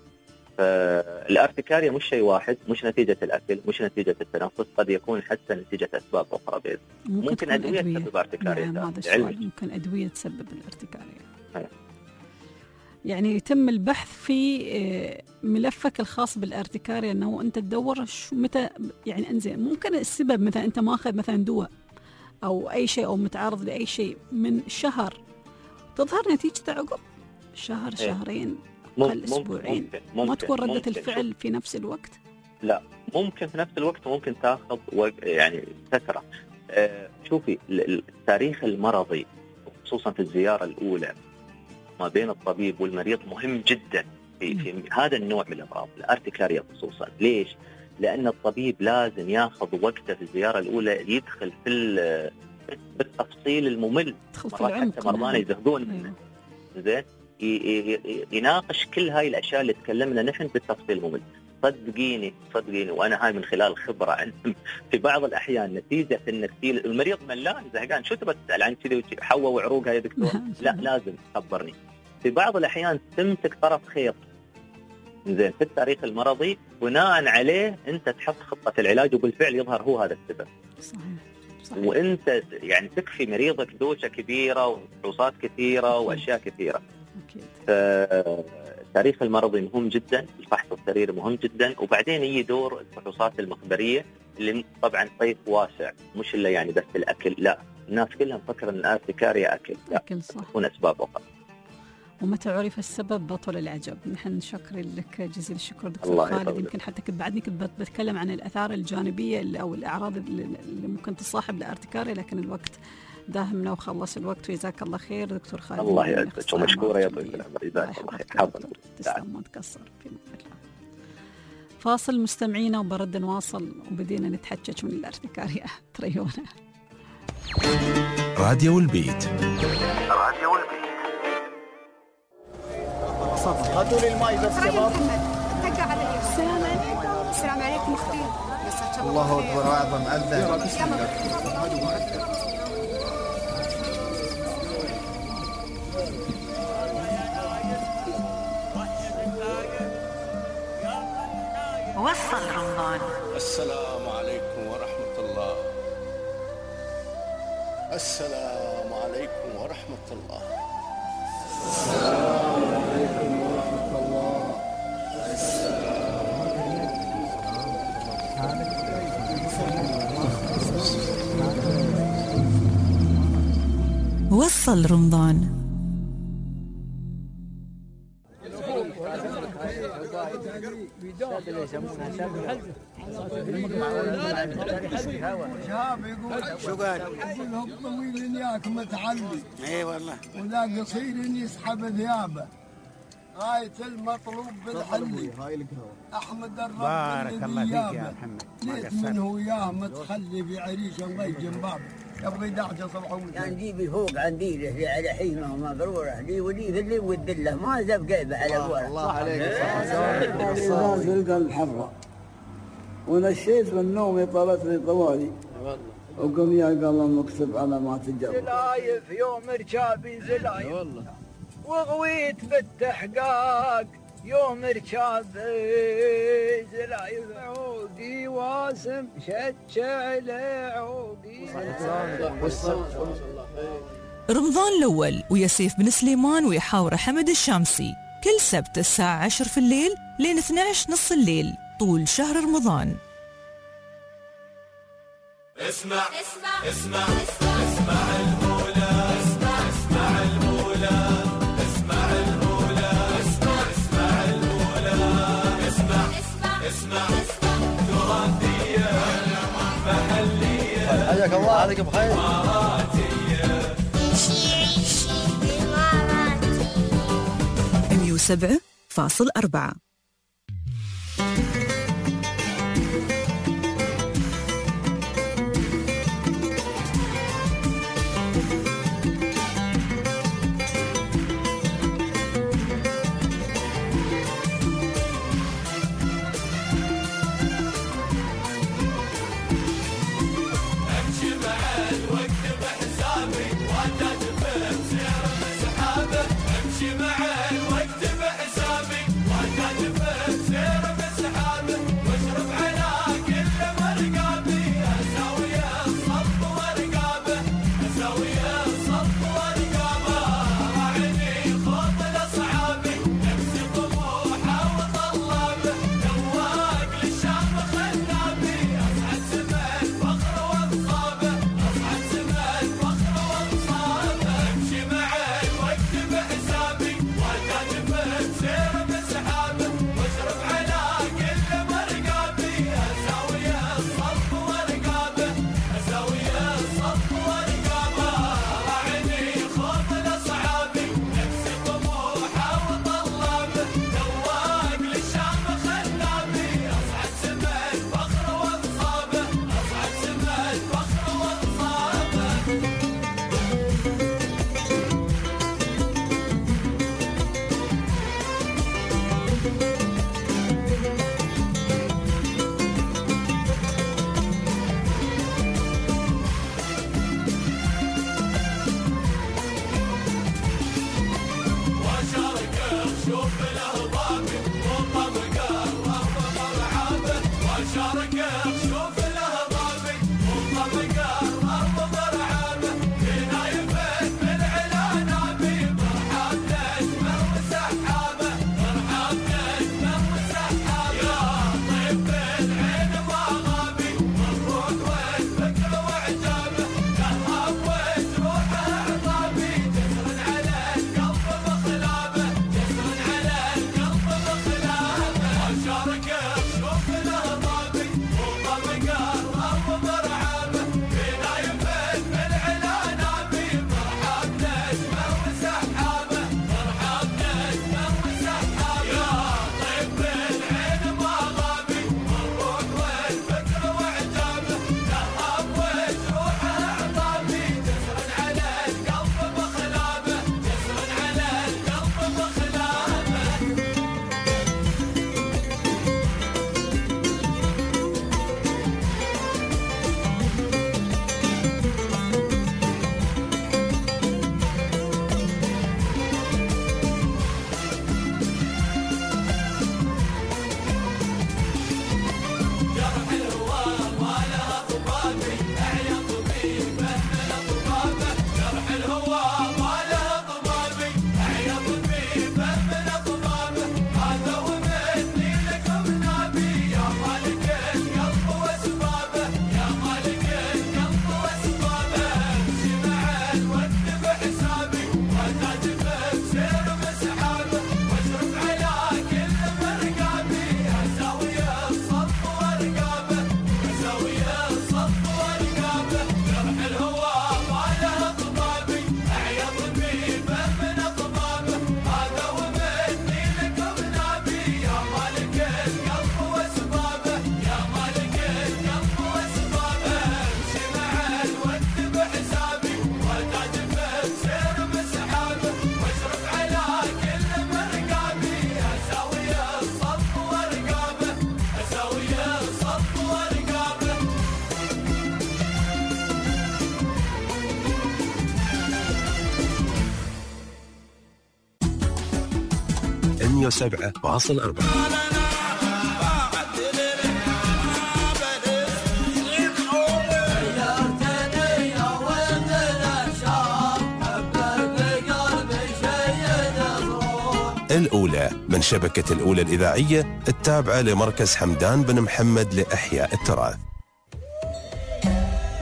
فالارتكاريا مش شيء واحد، مش نتيجة الأكل، مش نتيجة التنفس، قد يكون حتى نتيجة أسباب أخرى بيض. ممكن أدوية تسبب ارتكاريا. نعم، هذا السؤال، ممكن أدوية تسبب الارتكاريا. يعني يتم البحث في ملفك الخاص بالارتكاريا أنه أنت تدور شو متى يعني أنزين ممكن السبب، مثلا أنت ماخذ مثلا دواء أو أي شيء أو متعرض لأي شيء من شهر، تظهر نتيجته عقب شهر شهرين أقل أسبوعين، ما تكون ردة الفعل في نفس الوقت. لا، ممكن في نفس الوقت وممكن تاخذ يعني فترة. شوفي التاريخ المرضي خصوصا في الزيارة الأولى ما بين الطبيب والمريض مهم جدا في هذا النوع من الأمراض الارتكاريا خصوصا. ليش؟ لأن الطبيب لازم ياخذ وقته في الزيارة الأولى، يدخل في بالتفصيل الممل، حتى مرضانا يزهقون منه. زين، يناقش كل هاي الأشياء اللي تكلمنا نحن بالتفصيل الممل. صدقيني وأنا هاي من خلال خبرة عندهم في بعض الأحيان نتيجة إنك المريض ملان زهقان، شو تبى تسأل عن كذا حوا وعروقها يا دكتور؟ لا، لازم تخبرني. في بعض الأحيان تمسك طرف خيط زين في التاريخ المرضي، بناء عليه انت تحط خطه العلاج وبالفعل يظهر هو هذا السبب. صحيح. وانت يعني تكفي مريضك دوشه كبيره وفحوصات كثيره واشياء كثيره. التاريخ المرضي مهم جدا، الفحص السريري مهم جدا، وبعدين يجي دور الفحوصات المخبريه اللي طبعا طيف واسع، مش الا يعني بس الاكل. لا، الناس كلها مفكره ان الارتكاريا اكل. لا، تكون اسباب اخرى. ومتى عرف السبب بطل العجب. نحن شكر لك جزيل الشكر دكتور خالد. يمكن حتى بعدني كنت بتكلم عن الآثار الجانبية أو الأعراض اللي ممكن تصاحب الارتكاريا، لكن الوقت داهمنا وخلص الوقت. وجزاك الله خير دكتور خالد. الله يعزك ومشكورة يا ضيف العمر. جزاك الله خير. تسلم ما تقصر في الله. فاصل مستمعينا وبرد نواصل وبدينا نتحجج من الارتكاريا. تريونا. راديو البيت. هاتوا لي الماي بس شباب. السلام عليكم. السلام عليكم اختي. الله اكبر واعظم اذن. وصل رمضان. السلام عليكم ورحمة الله. السلام عليكم ورحمة الله. السلام عليكم ورحمة الله. وصل رمضان. شو قال؟ يقول هو طويل ياك متعلي. اي والله. ولا قصير يسحب ثيابه. غاية المطلوب بالحلي. احمد الرب بارك الله فيك يا محمد. ليت من هو وياه متخلي في عريشه الله جنباب. يبغى يدعجه صبح يعني جيبي فوق عندي له على حيمه ومبروره لي ولي في اللي ودله ما زب قيبه على ابوه. الله عليك. في القلب حره ونشيت من نومي طلتني طوالي وقم يا الله مكتب على ما تجرب. زلايف يوم ركابي زلايف والله وغويت بالتحقاق يوم ركابي زلايف عودي واسم شتشعل عودي. رمضان الأول وياسيف بن سليمان ويحاور حمد الشامسي كل سبت الساعة 10 في الليل لين 12 نص الليل طول شهر رمضان. اسمع اسمع اسمع المولى، اسمع المولى، اسمع المولى، اسمع المولى، اسمع تراثية محلية، حياك الله، عليك بخير. إماراتية 107.4. الأولى من شبكة الأولى الإذاعية التابعة لمركز حمدان بن محمد لإحياء التراث.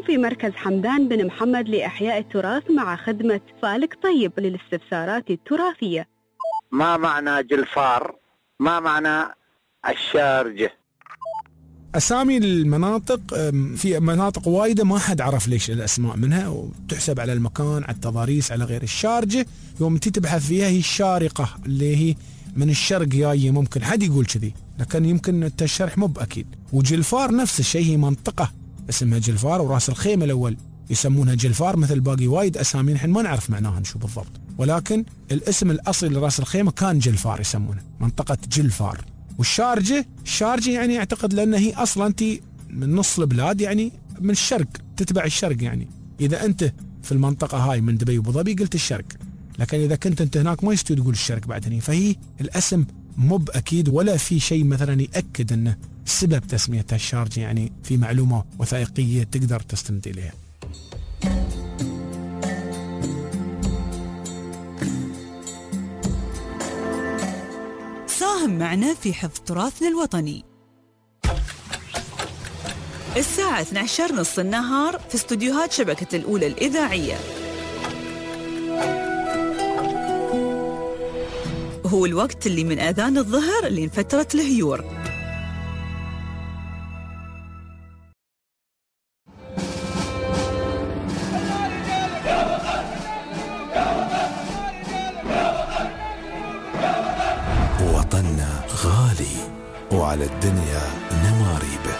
في مركز حمدان بن محمد لإحياء التراث مع خدمة فالك طيب للاستفسارات التراثية. ما معنى جلفار؟ ما معنى الشارجة؟ أسامي المناطق في مناطق وايدة ما حد عرف ليش الأسماء منها، وتحسب على المكان، على التضاريس، على غير. الشارجة يوم تبحث فيها هي الشارقة اللي هي من الشرق جاية، ممكن حد يقول كذي، لكن يمكن الشرح مو بأكيد. وجلفار نفس الشيء، هي منطقة اسمها جلفار، وراس الخيمة الأول يسمونها جلفار، مثل باقي وايد أسامي نحن ما نعرف معناها نشوف بالضبط، ولكن الاسم الأصلي لراس الخيمة كان جلفار، يسمونه منطقة جلفار. والشارجة، الشارجة يعني أعتقد لأن هي أصلا أنت من نص البلاد، يعني من الشرق، تتبع الشرق. يعني إذا أنت في المنطقة هاي من دبي وابو ظبي قلت الشرق، لكن إذا كنت أنت هناك ما يستوي تقول الشرق بعد هني. فهي الاسم مو بأكيد، ولا في شيء مثلا يأكد أنه سبب تسميتها الشارجة، يعني في معلومة وثائقية تقدر تستند إليها. ساهم معنا في حفظ تراثنا الوطني. الساعة 12:30 النهار في استوديوهات شبكة الأولى الإذاعية. هو الوقت اللي من آذان الظهر لين فترة الهيور. وطننا غالي وعلى الدنيا نماريبه.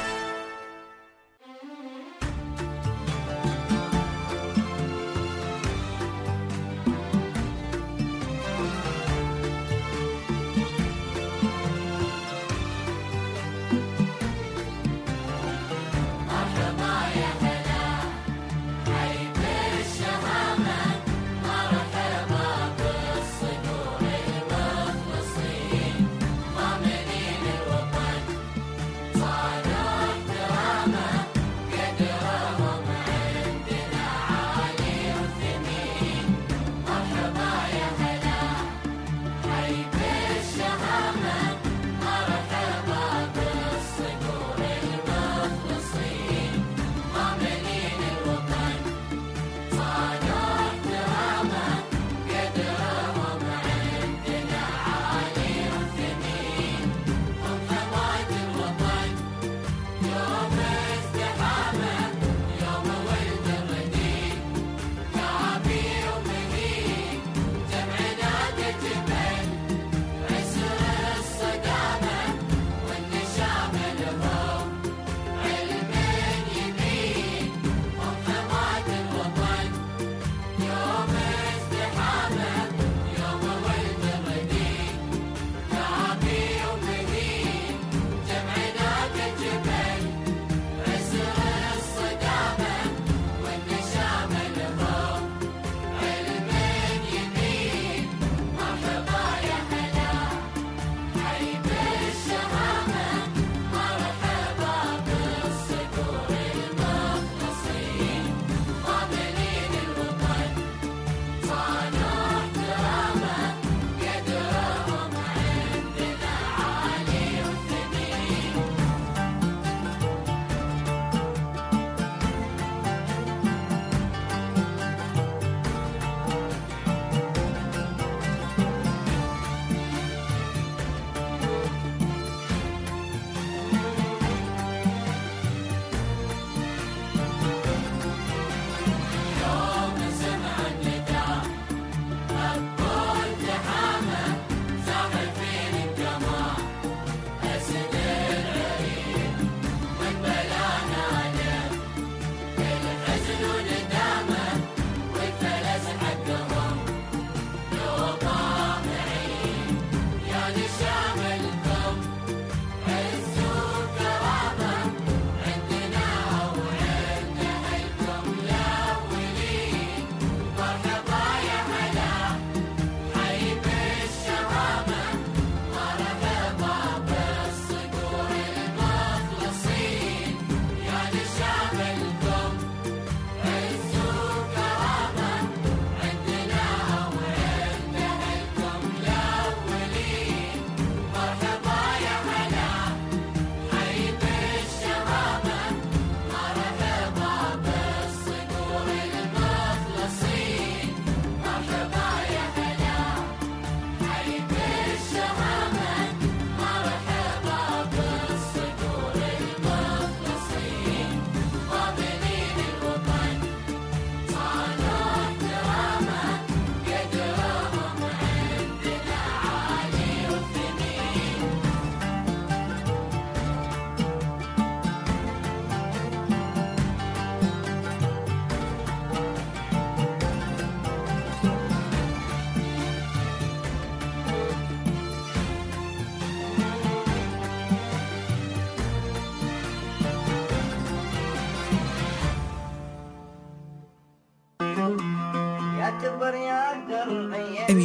يعتبر يا الدرعية 107.4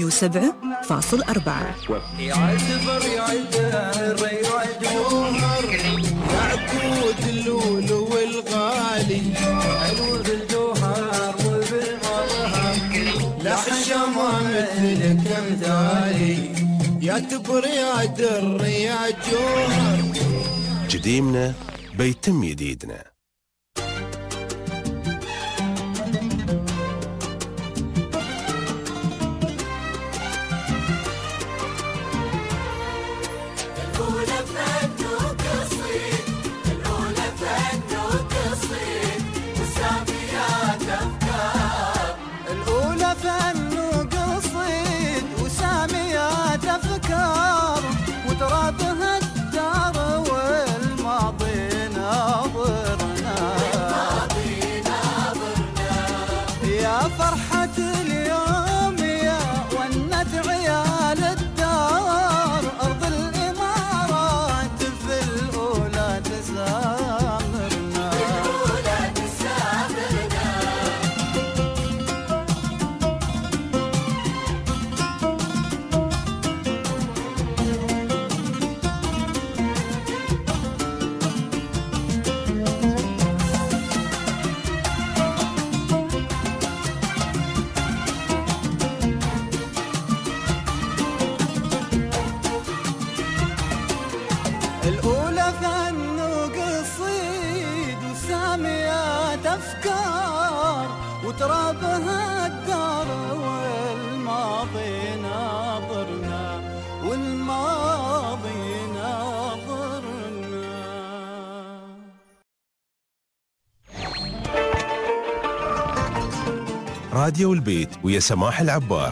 يعتبر يا الدرعي وجوهر يعقود اللول والغالي حلو بالجوهر وبالمظهر لحشة ما مثلك مثالي يعتبر يا الدرعي يا جوهر جديمنا بيتم جديدنا. وترابها الدار والماضي ناظرنا يا فرحة اليوم يا ونت عيال الدار أرض الإمارات في الأولى تسامرنا الأولى فن وقصيد وساميات أفكار وترابها الدار والماضي ناظرنا والماضي ناظرنا. راديو البيت ويا سماح العبار.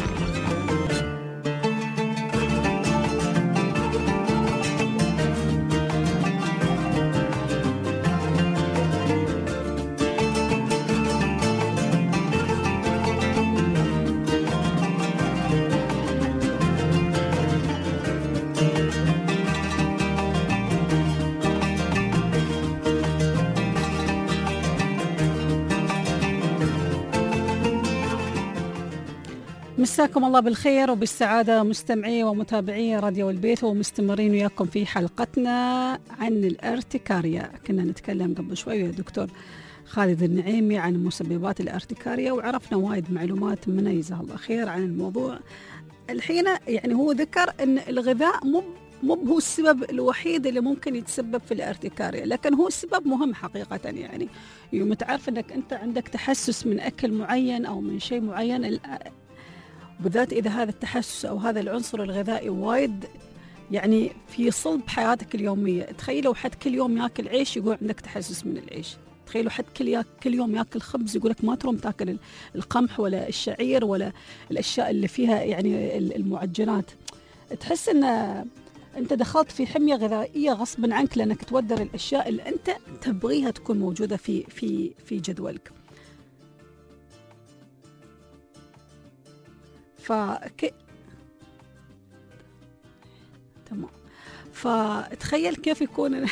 مساكم الله بالخير وبالسعادة مستمعي ومتابعي راديو البيت، ومستمرين وياكم في حلقتنا عن الارتكارية. كنا نتكلم قبل شوي يا دكتور خالد النعيمي عن مسببات الارتكارية، وعرفنا وايد معلومات من جزاه الله خير عن الموضوع. الحين يعني هو ذكر أن الغذاء مو هو السبب الوحيد اللي ممكن يتسبب في الارتكارية، لكن هو السبب مهم حقيقة. يعني يوم تعرف أنك أنت عندك تحسس من أكل معين أو من شيء معين، بالذات إذا هذا التحسس أو هذا العنصر الغذائي وايد يعني في صلب حياتك اليومية. تخيلوا حد كل يوم يأكل عيش يقول عندك تحسس من العيش. تخيلوا حد كل يوم يأكل خبز يقولك ما تروم تأكل القمح ولا الشعير ولا الأشياء اللي فيها يعني المعجنات. تحس أن أنت دخلت في حمية غذائية غصبا عنك، لأنك تودر الأشياء اللي أنت تبغيها تكون موجودة في جدولك. تمام. فتخيل كيف يكون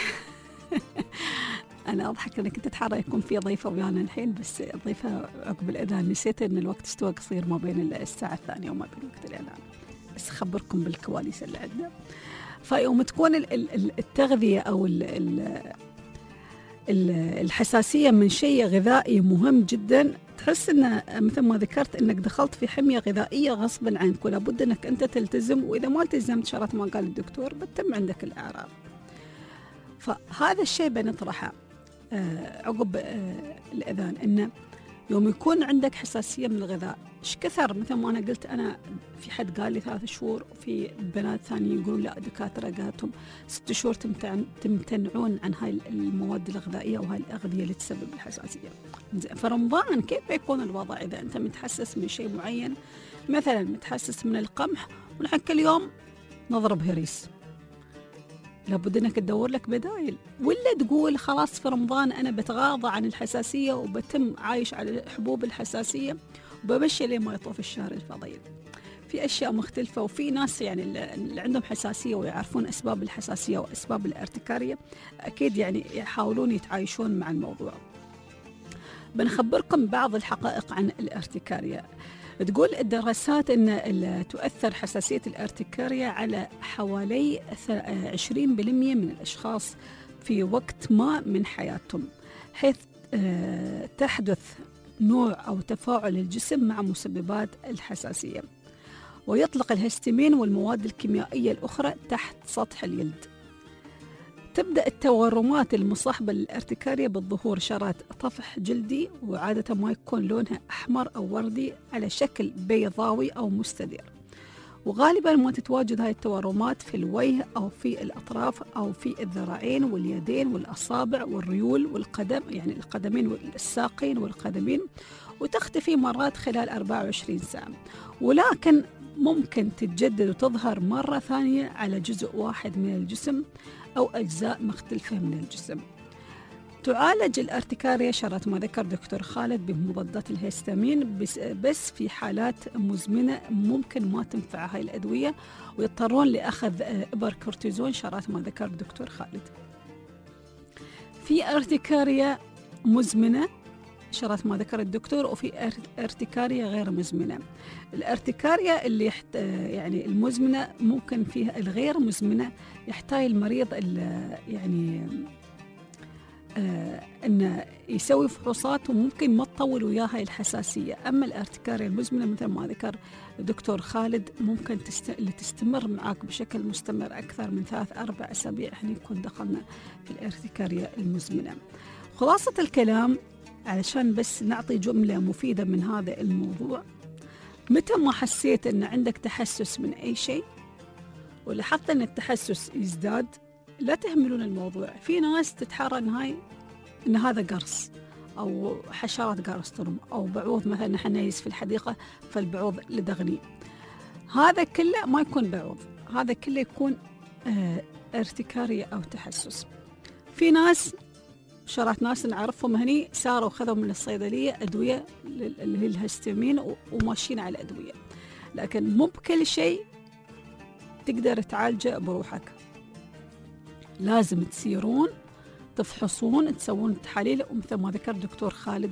أنا أضحك أنك تتحرى يكون في ضيفة ويانا الحين، بس الضيفة عقب الأذان نسيت أن الوقت استوى قصير ما بين الساعة الثانية وما بين وقت الإعلان، بس أخبركم بالكواليس اللي عندنا. فيوم تكون التغذية أو الحساسية من شيء غذائي مهم جدا، تحس أن مثل ما ذكرت أنك دخلت في حمية غذائية غصبا عنك، ولا بد أنك أنت تلتزم، وإذا ما التزمت شرط ما قال الدكتور بتم عندك الأعراض. فهذا الشيء بنطرحه عقب الأذان، أنه يوم يكون عندك حساسية من الغذاء إيش كثر، مثل ما أنا قلت، أنا في حد قال لي 3 شهور، وفي بنات ثانيين يقولون لا دكاترة قالتهم 6 شهور تمتنعون عن هاي المواد الغذائية وهاي الأغذية اللي تسبب الحساسية. فرمضان كيف بيكون الوضع إذا أنت متحسس من شيء معين، مثلا متحسس من القمح ونحن كل يوم نضرب هريس، لابد أنك تدور لك بدائل، ولا تقول خلاص في رمضان أنا بتغاضى عن الحساسية وبتم عايش على حبوب الحساسية وبمشي لين ما يطوف الشهر الفضيل. في أشياء مختلفة، وفي ناس يعني اللي عندهم حساسية ويعرفون أسباب الحساسية وأسباب الارتكارية أكيد يعني يحاولون يتعايشون مع الموضوع. بنخبركم بعض الحقائق عن الارتكارية. تقول الدراسات أن تؤثر حساسية الارتكارية على حوالي 20% من الأشخاص في وقت ما من حياتهم، حيث تحدث نوع أو تفاعل الجسم مع مسببات الحساسية، ويطلق الهستامين والمواد الكيميائية الأخرى تحت سطح الجلد. تبدأ التورمات المصاحبة للارتكارية بالظهور شرات طفح جلدي، وعادة ما يكون لونها أحمر أو وردي على شكل بيضاوي أو مستدير، وغالبا ما تتواجد هاي التورمات في الوجه أو في الأطراف أو في الذراعين واليدين والأصابع والريول والقدم، يعني القدمين والساقين والقدمين، وتختفي مرات خلال 24 ساعة، ولكن ممكن تتجدد وتظهر مرة ثانية على جزء واحد من الجسم أو أجزاء مختلفة من الجسم. تعالج الارتكارية شرط ما ذكر دكتور خالد بمضادات الهستامين، بس في حالات مزمنة ممكن ما تنفع هاي الأدوية ويضطرون لأخذ إبر كورتيزون شرط ما ذكر دكتور خالد. في ارتكارية مزمنة شرط ما ذكر الدكتور، وفي ارتكارية غير مزمنة. الارتكارية اللي يعني المزمنة ممكن فيها، الغير مزمنة يحتاج المريض يعني أن يسوي فحوصات وممكن ما تطول وياها الحساسية. أما الارتكارية المزمنة مثل ما ذكر الدكتور خالد ممكن اللي تستمر معك بشكل مستمر أكثر من 3-4 أسابيع، احنا نكون دخلنا في الارتكارية المزمنة. خلاصة الكلام علشان بس نعطي جملة مفيدة من هذا الموضوع، متى ما حسيت أن عندك تحسس من أي شيء ولاحظت أن التحسس يزداد، لا تهملون الموضوع. في ناس تتحرى إن هذا قرص أو حشرات قرصتهم أو بعوض، مثلا نحن نجلس في الحديقة فالبعوض لدغني، هذا كله ما يكون بعوض، هذا كله يكون ارتكارية أو تحسس. في ناس شرات ناس نعرفهم هني ساروا خذوا من الصيدلية أدوية اللي هي الهستامين وماشيين على الأدوية، لكن مو بكل شيء تقدر تعالجه بروحك، لازم تسيرون تفحصون تسوون تحاليل، ومثل ما ذكر دكتور خالد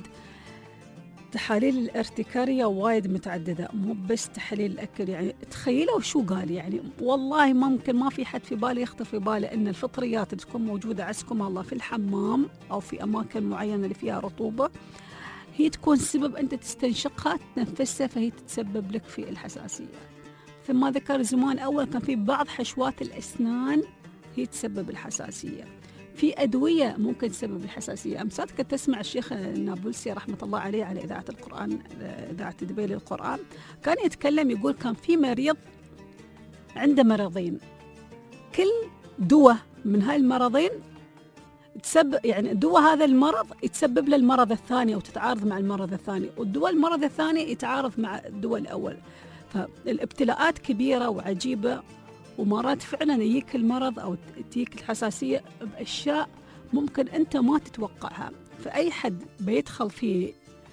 تحاليل الارتكارية وايد متعددة، مو بس تحاليل الأكل. يعني تخيلوا شو قال، يعني والله ممكن ما في حد في باله يخطر في باله أن الفطريات اللي تكون موجودة عزكم الله في الحمام أو في أماكن معينة اللي فيها رطوبة هي تكون سبب أنت تستنشقها تنفسها، فهي تتسبب لك في الحساسية. ثم ذكر زمان أول كان في بعض حشوات الأسنان هي تسبب الحساسية، في أدوية ممكن تسبب الحساسية. أمسات كنت تسمع الشيخ النابلسي رحمة الله عليه على إذاعة القرآن، إذاعة دبي للقرآن، كان يتكلم يقول كان في مريض عنده مرضين، كل دواء من هاي المرضين تسبب، يعني دواء هذا المرض يتسبب له المرض الثاني أو تتعارض مع المرض الثاني، والدواء المرض الثاني يتعارض مع الدواء الأول. فالابتلاءات كبيرة وعجيبة، ومرات فعلا يجيك المرض أو تجيك الحساسية بأشياء ممكن أنت ما تتوقعها. فأي حد بيدخل في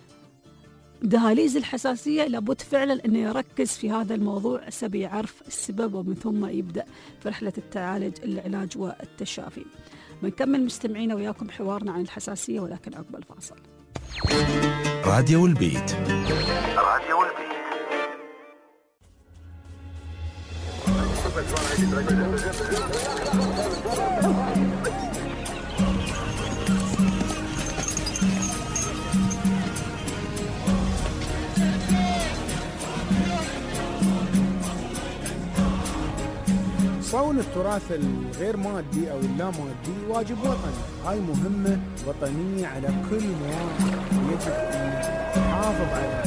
دهاليز الحساسية لابد فعلا أنه يركز في هذا الموضوع، سبي يعرف السبب ومن ثم يبدأ في رحلة العلاج والتشافي. بنكمل مستمعينا وياكم حوارنا عن الحساسية ولكن عقب الفاصل. راديو البيت. راديو البيت. صون التراث الغير مادي أو اللا مادي واجب وطني، هاي مهمة وطنية على كل مواطن، يجب أن نحافظ على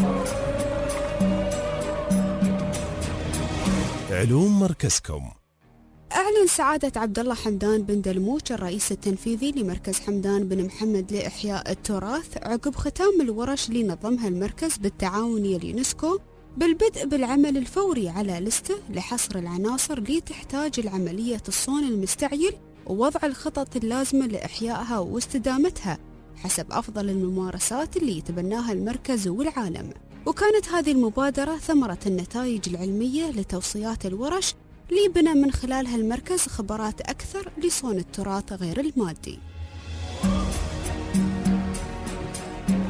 علوم مركزكم. أعلن سعادة عبد الله حمدان بن دلموش الرئيس التنفيذي لمركز حمدان بن محمد لإحياء التراث عقب ختام الورش اللي نظمها المركز بالتعاون ويا اليونسكو بالبدء بالعمل الفوري على لستة لحصر العناصر اللي تحتاج العملية الصون المستعجل ووضع الخطط اللازمة لإحيائها واستدامتها حسب أفضل الممارسات اللي يتبناها المركز والعالم. وكانت هذه المبادرة ثمرة النتائج العلمية لتوصيات الورش اللي بنى من خلالها المركز خبرات أكثر لصون التراث غير المادي.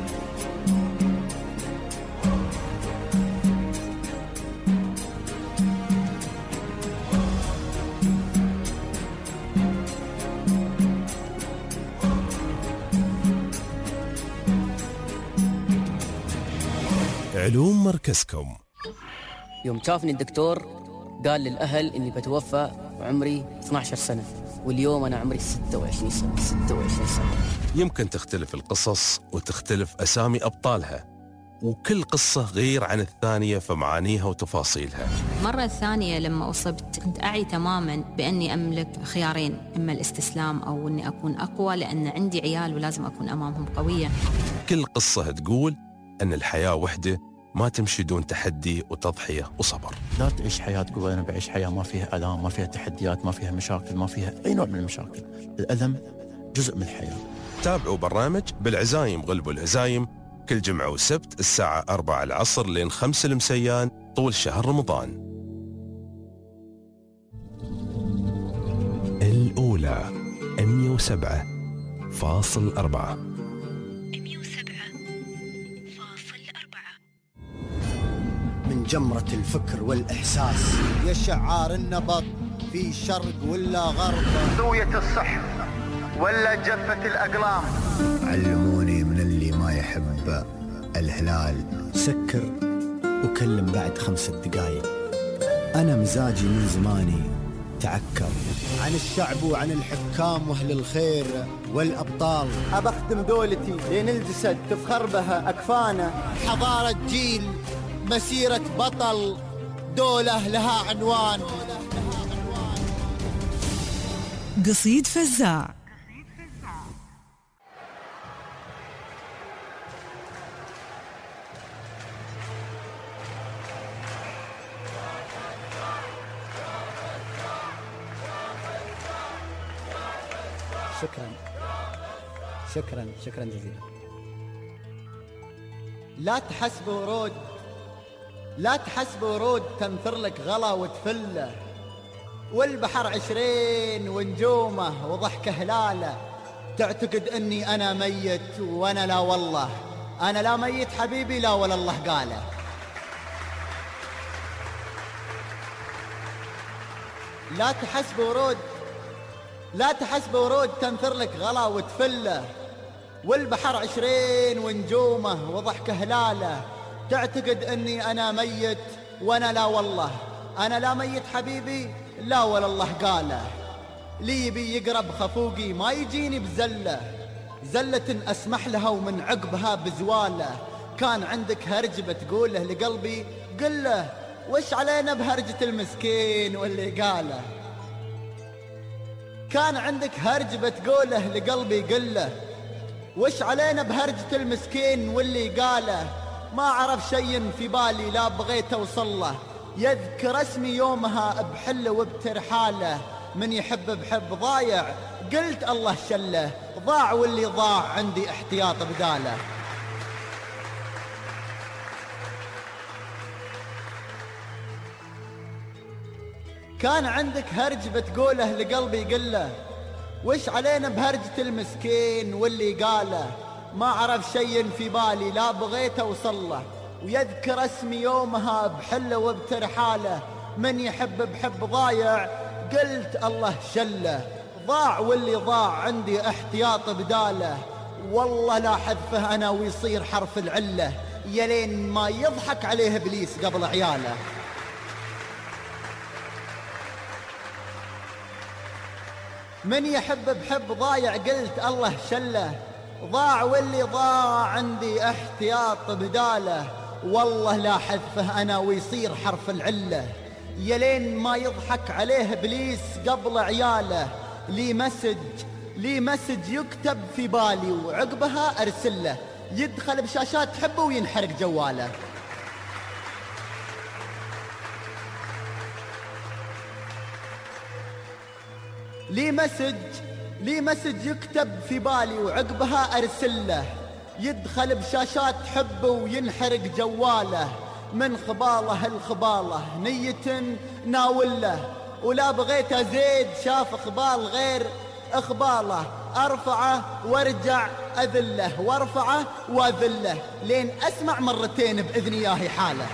علوم مركزكم. يوم شافني الدكتور قال للأهل إني بتوفى وعمري 12 سنة، واليوم أنا عمري 26 سنة. 26 سنة. يمكن تختلف القصص وتختلف أسامي أبطالها، وكل قصة غير عن الثانية في معانيها وتفاصيلها. مرة الثانية لما أصبت كنت أعي تماماً بأني أملك خيارين، إما الاستسلام أو أني أكون أقوى، لأن عندي عيال ولازم أكون أمامهم قوية. كل قصة تقول أن الحياة وحدة ما تمشي دون تحدي وتضحية وصبر. لا تعيش حياة تقول أنا بعيش حياة ما فيها آلام، ما فيها تحديات، ما فيها مشاكل، ما فيها أي نوع من المشاكل. الألم جزء من الحياة. تابعوا برنامج بالعزايم غلبوا الهزايم كل جمعة وسبت الساعة 4 العصر لين 5 المسيان طول شهر رمضان. الأولى 107.4. من جمرة الفكر والإحساس يا شعار النبض في شرق ولا غرب، زوية الصح ولا جفة الأقلام. علموني من اللي ما يحب الهلال سكر وكلم بعد 5 دقايق. أنا مزاجي من زماني تعكر عن الشعب وعن الحكام وأهل الخير والأبطال. أبخدم دولتي لين الجسد تفخر بها أكفانا. حضارة جيل مسيرة بطل، دولة لها عنوان. قصيد فزاع. شكرا جزيلا. لا تحسب ورود تنثر لك غلا وتفله، والبحر 20 ونجومه وضحك هلاله. تعتقد اني انا ميت وانا لا والله، انا لا ميت حبيبي لا ولا الله قاله. لا تحسب ورود تنثر لك غلا وتفله، والبحر 20 ونجومه وضحك هلاله. تعتقد اني انا ميت وانا لا والله، انا لا ميت حبيبي لا ولا الله قاله. لي بي يقرب خفوقي ما يجيني بزله، زلة اسمح لها ومن عقبها بزواله. كان عندك هرج بتقوله لقلبي قله، وش علينا بهرجة المسكين واللي قاله. كان عندك هرج بتقوله لقلبي قله، وش علينا بهرجة المسكين واللي قاله. ما عرف شيء في بالي لا بغيت اوصله، يذكر اسمي يومها بحله وبترحاله. من يحب بحب ضايع قلت الله شله، ضاع واللي ضاع عندي احتياط بداله. كان عندك هرج بتقوله لقلبي قله، وش علينا بهرجة المسكين واللي قاله. ما عرف شيء في بالي لا بغيت اوصله، ويذكر اسمي يومها بحله وبترحاله. من يحب بحب ضايع قلت الله شله، ضاع واللي ضاع عندي احتياط بداله. والله لا حذفه انا ويصير حرف العله، يلين ما يضحك عليه ابليس قبل عياله. من يحب بحب ضايع قلت الله شله، ضاع واللي ضاع عندي احتياط بداله. والله لا حذفه انا ويصير حرف العله، يلين ما يضحك عليه ابليس قبل عياله. لي مسج يكتب في بالي وعقبها ارسله، يدخل بشاشات حبه وينحرق جواله. لي مسج يكتب في بالي وعقبها ارسله، يدخل بشاشات حبه وينحرق جواله. من خباله الخباله نية ناوله، ولا بغيت ازيد شاف اخبال غير اخباله. ارفعه وارجع اذله، وارفعه واذله لين اسمع مرتين باذني ياهي حاله.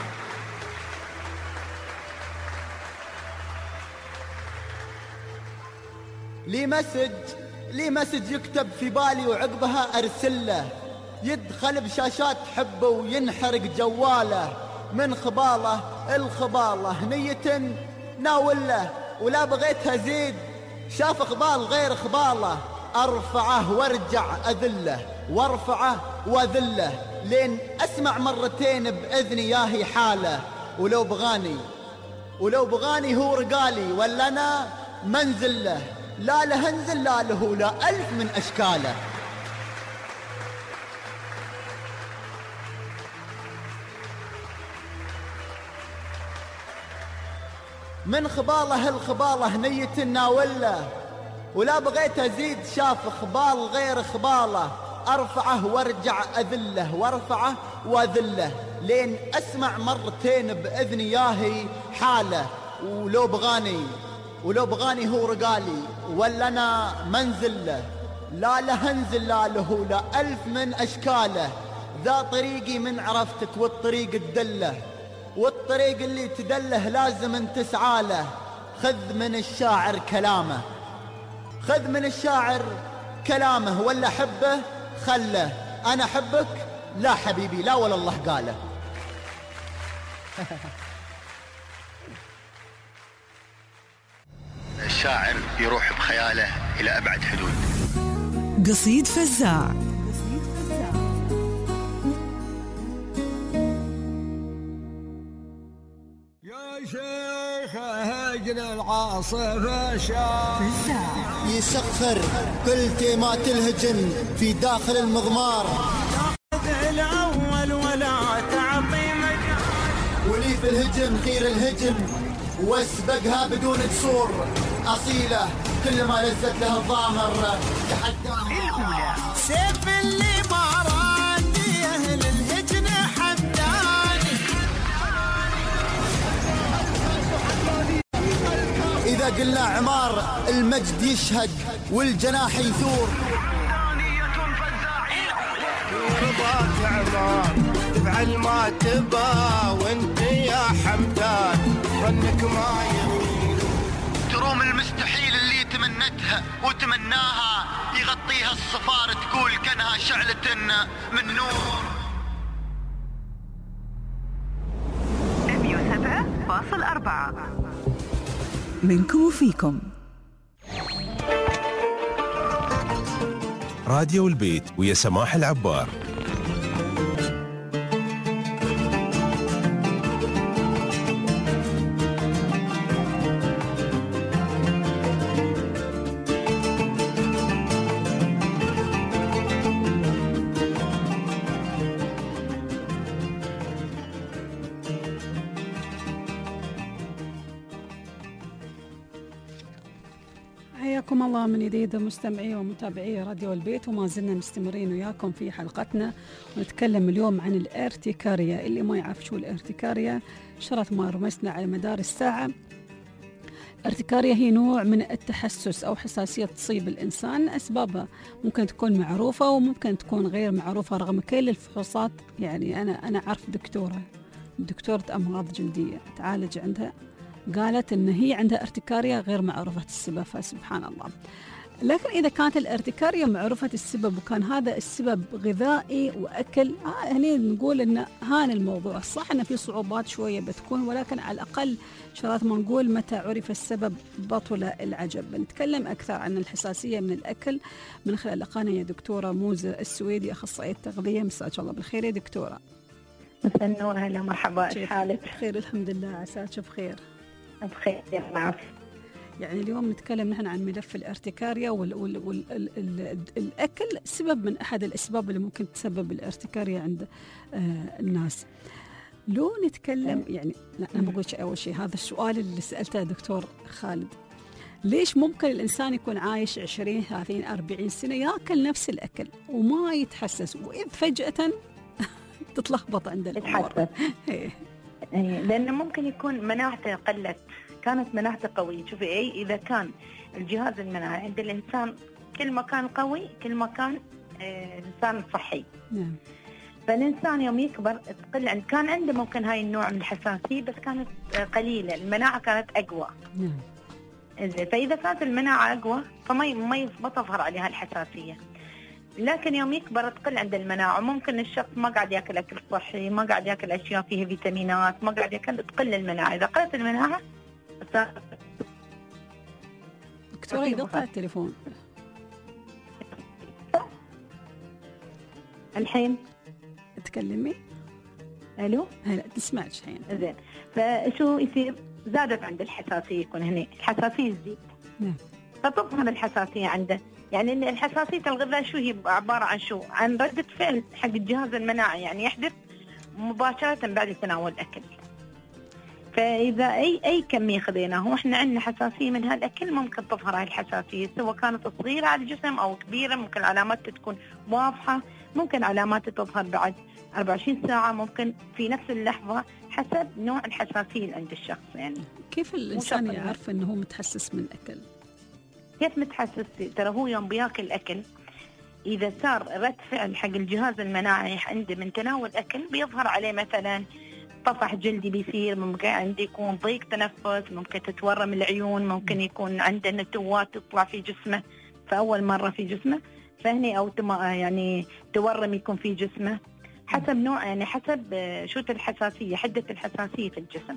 لي مسج يكتب في بالي وعقبها ارسله، يدخل بشاشات حبه وينحرق جواله، من خباله الخباله نية ناوله، ولا بغيتها زيد شاف خبال غير خباله، أرفعه وارجع أذله وارفعه وأذله، لين أسمع مرتين بإذني ياهي حاله، ولو بغاني هو رقالي، ولا أنا منزل له، لا له انزل لا له لا ألف من أشكاله. من خباله الخباله نية ناوله، ولا بغيت أزيد شاف خبال غير خباله، أرفعه وارجع أذله وارفعه وأذله، لين أسمع مرتين بإذني ياهي حاله، ولو بغاني هو رقالي، ولا أنا منزل له، لا له انزل لا له لا ألف من أشكاله. ذا طريقي من عرفتك والطريق تدله، والطريق اللي تدله لازم انت تسعاله. خذ من الشاعر كلامه، خذ من الشاعر كلامه، ولا حبه خله، أنا حبك لا حبيبي لا ولا الله قاله. الشاعر يروح بخياله إلى أبعد حدود. قصيد فزاع. يا شيخ هجن العاصفة شاف يسخر كل تيمات الهجن في داخل المضمار، الأول ولا تعطي مجال، ولي في الهجن خير الهجن واسبقها بدون جسور، أصيلة كل ما لزت لها الضامر تحداها. سيف اللي ما رادي أهل الهجن حداني، إذا قلنا عمار المجد يشهد والجناح يثور. رضاك عمار تفعل ما تبا، وانت يا حمدان ظنك ما يغير. تروم المستحيل اللي تمنتها وتمناها، يغطيها الصفار تقول كانها شعلة من نور. 107.4 منكم وفيكم. راديو البيت ويا سماح العبار. حياكم الله من جديد مستمعي ومتابعي راديو البيت، وما زلنا مستمرين وياكم في حلقتنا، ونتكلم اليوم عن الارتكارية. اللي ما يعرف شو الارتكارية شرط ما رمسنا على مدار الساعة. الارتكارية هي نوع من التحسس أو حساسية تصيب الإنسان، أسبابها ممكن تكون معروفة وممكن تكون غير معروفة رغم كل الفحوصات. يعني أنا عارف دكتورة أمراض جلدية تعالج عندها، قالت إن هي عندها ارتكارية غير معروفة السبب، فسبحان الله. لكن إذا كانت الارتكارية معروفة السبب وكان هذا السبب غذائي وأكل، هنا نقول إن هان الموضوع. صح إن في صعوبات شوية بتكون، ولكن على الأقل شرط ما نقول متى عرف السبب بطل العجب. بنتكلم أكثر عن الحساسية من الأكل من خلال لقانا يا دكتورة موزة السويدي، أخصائية تغذية. مساك الله بالخير يا دكتورة. مساء النور، هلا مرحبا، ايش حالك؟ بخير الحمد لله، عساك بخير. بخير نعم. يعني اليوم نتكلم نحن عن ملف الارتكارية والأكل سبب من أحد الأسباب اللي ممكن تسبب الارتكارية عند الناس. لو نتكلم يعني لا أنا بقول شيء. أول شيء هذا السؤال اللي سألته دكتور خالد، ليش ممكن الإنسان يكون عايش 20 30 40 سنة يأكل نفس الأكل وما يتحسس، وإذ فجأة تتلخبط عند الأمور؟ لأنه ممكن يكون مناعته قلت، كانت مناعته قوية. شوفي إذا كان الجهاز المناعي عند الإنسان كل ما كان قوي كل ما كان إنسان صحي. نعم. فالإنسان يوم يكبر تقل كان عنده ممكن هاي النوع من الحساسية بس كانت قليلة، المناعة كانت أقوى. نعم. فإذا كانت المناعة أقوى فما تظهر عليها الحساسية. لكن يوم يكبر تقل عند المناعة. ممكن الشخص ما قاعد ياكل أكل صحي، ما قاعد ياكل أشياء فيها فيتامينات، ما قاعد ياكل، تقل المناعة. إذا قلت المناعة دكتورة يقطع التليفون الحين. تكلمي. الو. هلا تسمعك الحين. زين. فشو يصير؟ زادت عند الحساسية، يكون هنا الحساسية تزيد. نعم. فتظهر الحساسية عنده. يعني الحساسية الغذاء شو هي؟ عبارة عن شو؟ عن ردة فعل حق الجهاز المناعي، يعني يحدث مباشرة بعد تناول الأكل. فإذا أي كمية خذيناه وإحنا عندنا حساسية من هالأكل، ممكن تظهر هاي الحساسية، سواء كانت صغيرة على الجسم أو كبيرة. ممكن علامات تكون واضحة، ممكن علامات تظهر بعد 24 ساعة، ممكن في نفس اللحظة، حسب نوع الحساسية اللي عند الشخص. يعني كيف الإنسان يعرف أنه هو متحسس من الأكل؟ كيف متحسس؟ ترى هو يوم بياكل أكل، إذا صار رد فعل حق الجهاز المناعي عنده من تناول أكل، بيظهر عليه مثلا طفح جلدي بيصير، ممكن عنده يكون ضيق تنفس، ممكن تتورم العيون، ممكن يكون عنده نتوات تطلع في جسمه فأول مرة في جسمه، فهني أو يعني تورم يكون في جسمه، حسب نوع، يعني حسب شو الحساسية، حدة الحساسية في الجسم.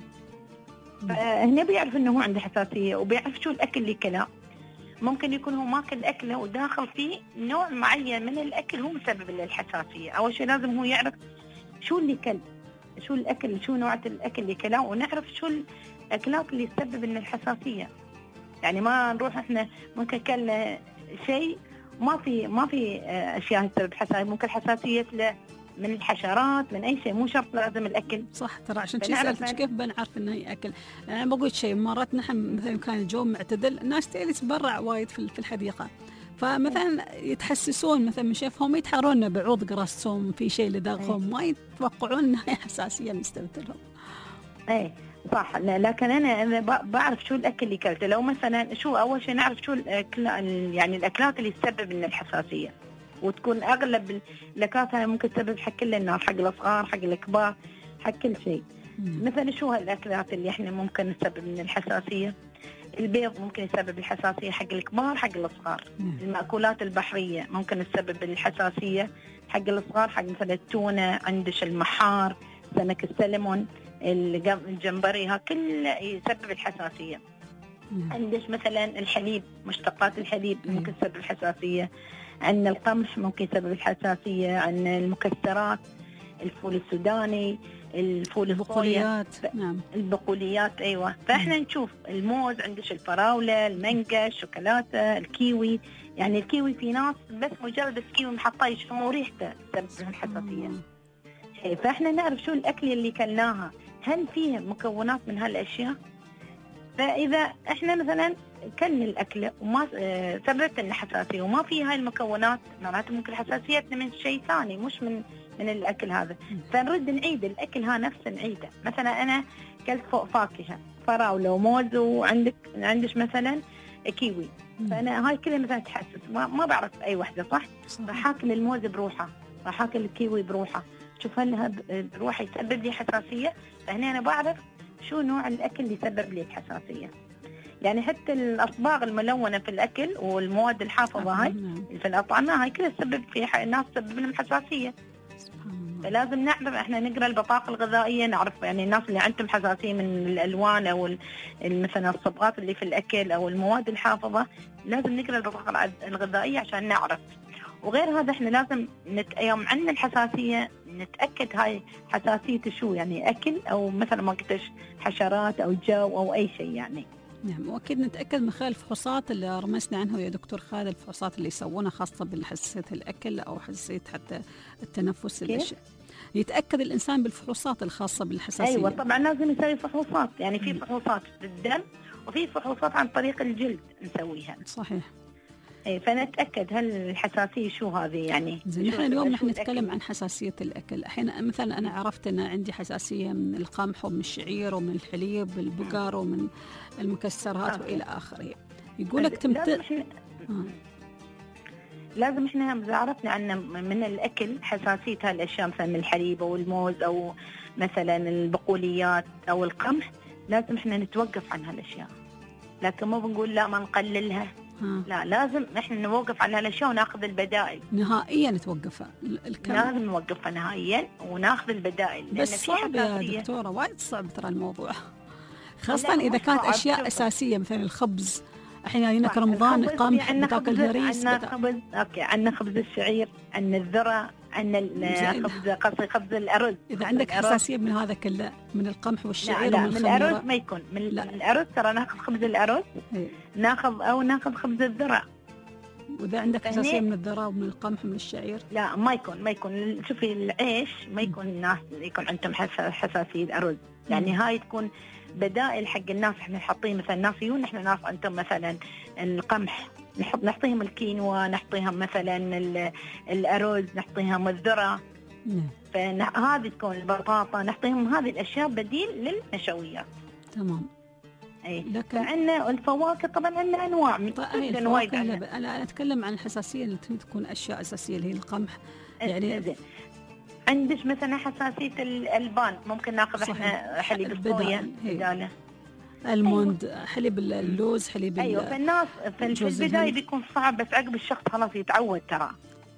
فهنا بيعرف إنه هو عنده حساسية، وبيعرف شو الأكل اللي كله. ممكن يكون هو ماكل أكله وداخل فيه نوع معين من الأكل هو مسبب للحساسية. أول شيء لازم هو يعرف شو اللي كل، شو الأكل، شو نوع الأكل اللي كله، ونعرف شو الأكلات اللي تسبب لنا الحساسية. يعني ما نروح إحنا ممكن كلنا شيء ما في أشياء تسبب حساسية، ممكن حساسية من الحشرات، من أي شيء، مو شرط لازم الأكل. صح. ترى عشان شيء سألتك كيف بنعرف إنه هي أكل. أنا بقول شيء، مرات نحن مثلا كان الجو معتدل، الناس تيجي تبرع وايد في الحديقة، فمثلا يتحسسون مثلا من شافهم يتحرون بعوض قراصهم في شيء لداخلهم، ما يتوقعون إنها حساسية مستمتلهم. إيه صح. لكن أنا بعرف شو الأكل اللي كلته. لو مثلا شو أول شيء نعرف شو الأكل، يعني الأكلات اللي تسبب لنا الحساسية، وتكون أغلب الأكلات هاي ممكن تسبب حق كل الناس، حق الصغار، حق الكبار، حق كل شيء. مثلا شو هالأكلات اللي إحنا ممكن تسبب من الحساسية؟ البيض ممكن يسبب الحساسية حق الكبار، حق الصغار. المأكولات البحرية ممكن تسبب الحساسية حق الصغار، حق مثلا التونة، عندش المحار، سمك السلمون، الجمبري، ها كل يسبب الحساسية. عندش مثلا الحليب، مشتقات الحليب ممكن تسبب الحساسية. عندنا القمح ممكن يسبب الحساسية. عندنا المكسرات، الفول السوداني، الفول البقوليات. نعم. البقوليات أيوة. فإحنا نشوف الموز، عندش الفراولة، المانجا، الشوكولاتة، الكيوي. يعني الكيوي في ناس بس مجرد الكيوي محطة يشموا ريحته تسبب الحساسية. فإحنا نعرف شو الأكل اللي كلناها، هل فيه مكونات من هالأشياء. فإذا إحنا مثلا كلنا الأكل وما سببت لنا حساسية وما في هاي المكونات، معناته ممكن حساسيتنا من شيء ثاني، مش من الأكل هذا. فنرد نعيد الأكل ها نفسه نعيده. مثلا أنا كلت فوق فاكهة، فراولة وموز، عندش مثلا كيوي، فأنا هاي كلها مثلا تحسس، ما بعرف أي وحدة صح؟ راح أكل الموز بروحه، راح أكل الكيوي بروحه، شوف هل بروحه يسبب لي حساسية. فهنا أنا بعرف شو نوع الأكل اللي يسبب لي الحساسية. يعني حتى الأصباغ الملونة في الأكل والمواد الحافظة هاي في الأطعمة، هاي كلها تسبب في الناس، تسبب لهم حساسية. فلازم نعرف، احنا نقرأ البطاقة الغذائية، نعرف يعني الناس اللي عندهم حساسية من الألوان أو مثلا الصبغات اللي في الأكل أو المواد الحافظة، لازم نقرأ البطاقة الغذائية عشان نعرف. وغير هذا احنا لازم يوم عندنا الحساسية نتأكد هاي حساسية شو، يعني أكل أو مثلا ما قلتش حشرات أو جو أو أي شيء يعني. نعم. وأكيد نتأكد من خلال الفحوصات اللي رمزنا عنها يا دكتور خالد، الفحوصات اللي يسوونها خاصة بالحساسية الأكل أو حساسية حتى التنفس الأشياء. يتأكد الإنسان بالفحوصات الخاصة بالحساسية. أيوة طبعا لازم يسوي فحوصات، يعني في فحوصات بالدم وفي فحوصات عن طريق الجلد نسويها. صحيح. فنتأكد هل الحساسية شو هذه يعني. نحن اليوم نتكلم عن حساسية الأكل. أحيانا مثلا أنا عرفت أن عندي حساسية من القمح ومن الشعير ومن الحليب والبقر ومن المكسرات وإلى آخره. يقولك لازم إحنا إذا عرفنا عن من الأكل حساسية هالأشياء، مثلا من الحليب أو الموز أو مثلا البقوليات أو القمح، لازم إحنا نتوقف عن هالأشياء. لكن ما بنقول لا ما نقللها، لا لازم احنا نوقف على هالاشياء وناخذ البدائل نهائيا. توقفها لازم نوقفها نهائيا وناخذ البدائل. بس صعب يا دكتورة، وايد صعب ترى الموضوع، خاصة إذا كانت أشياء أساسية مثل الخبز. احنا هنا كرمضان القمح بتاكل هريس. عندنا خبز، اوكي، عندنا خبز الشعير، عندنا الذرة، عندنا خبز الأرز. إذا عندك حساسية من هذا كله، من القمح والشعير لا ومن من الأرز ما يكون، من الأرز ترى ناخذ خبز الأرز، ناخذ خبز الذرة. وإذا عندك حساسية من الذرة ومن القمح ومن الشعير لا ما يكون. شوفي العيش ما يكون الناس يكون عندهم حساسية الأرز، يعني هاي تكون بدائل حق الناس. احنا حاطين مثلا ناس يجون، احنا ناس عندهم مثلا القمح نعطيهم الكينوا، نعطيهم مثلا الأرز، نعطيهم الذرة. فهذه تكون البطاطا، نعطيهم هذه الأشياء بديل للنشويات. تمام. اي لكن عندنا الفواكه طبعا عندنا انواع جدا وايد. انا اتكلم عن الحساسيه اللي تكون اشياء اساسيه اللي هي القمح. يعني عندك مثلا حساسيه الالبان، ممكن ناخذ احنا حليب الصويا بداله، الموند، حليب اللوز، حليب ايوه. فالناس في البدايه بيكون صعب، بس عقب الشخص خلاص يتعود. ترى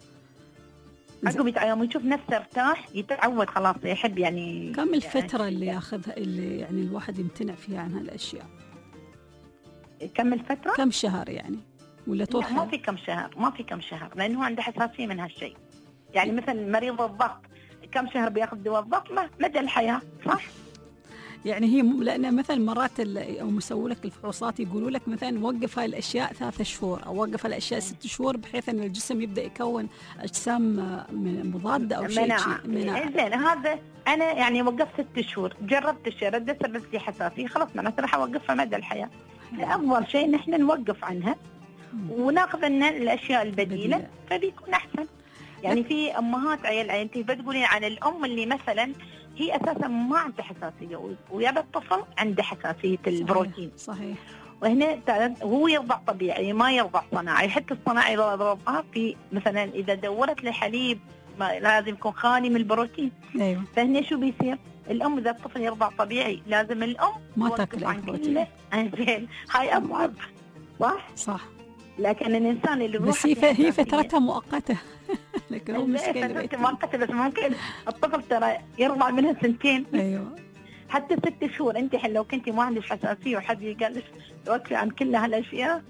عقب يوم يشوف نفسه ارتاح يتعود خلاص، يحب. يعني كم الفترة اللي ياخذها اللي يعني الواحد يمتنع فيها عن هالاشياء؟ كم الفترة؟ كم شهر يعني ولا طول ما في كم شهر، لانه عنده حساسية من هالشيء. يعني مثل مريض الضغط كم شهر بياخذ دواء الضغط؟ مدى الحياة، صح؟ يعني هي لأن مثلا مرات أو مسوي لك الفحوصات يقولوا لك مثلا وقف هاي الأشياء 3 شهور أو وقف الأشياء 6 شهور، بحيث أن الجسم يبدأ يكون أجسام مضادة أو شيء. زين، هذا أنا يعني وقفت 6 شهور، جربت الشيء رد سبب لي حساسية، خلاص معناته راح أوقفها مدى الحياة. أفضل شيء نحن نوقف عنها وناخذ لنا الأشياء البديلة، فبيكون أحسن. يعني في أمهات عيال أنت بتقولين عن الأم اللي مثلا هي أساسا ما عندها حساسية ويابا الطفل عنده حساسية البروتين. صحيح. وهنا هو يرضع طبيعي ما يرضع صناعي. حتى الصناعي يرضعها في مثلا إذا دورت لحليب لازم يكون خالي من البروتين. أيوة. فهنا شو بيصير؟ الأم إذا الطفل يرضع طبيعي لازم الأم ما تاكل البروتين. زين، هاي أصعب. صح. لكن الإنسان اللي بس هي فترتها مؤقتة. لكن هو فترة مؤقتة، بس ممكن الطفل ترى يرضع منها 2. أيوة. حتى 6 شهور. أنت لو كنتي ما عندك حساسية وحد قال لك توقفي عن كل هالأشياء،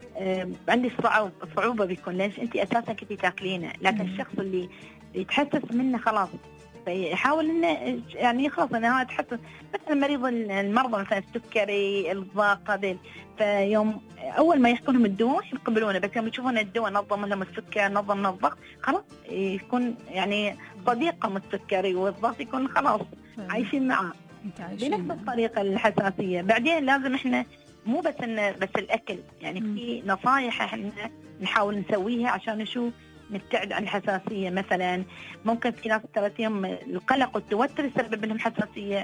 عندك صعوبة بيكون، ليش أنت أساسا كنتي تاكلينه. لكن الشخص اللي يتحسس منه خلاص فيحاول انه يعني خلاص انا اتحسس. مثلا المرضى مثلا السكري، الضغط، هذيل فيوم اول ما يحطون لهم الدواء يقبلونه، بس يوم يشوفون الدواء نظم لهم السكر، نظم لهم الضغط، خلاص يكون يعني صديقهم السكري والضغط يكون خلاص عايشين معاه بنفس الطريقه. الحساسيه بعدين لازم احنا مو بس بس الاكل، يعني في نصائح احنا نحاول نسويها عشان نشوف نبتعد عن الحساسية. مثلا ممكن في ناس ترى القلق والتوتر يسبب لهم حساسية،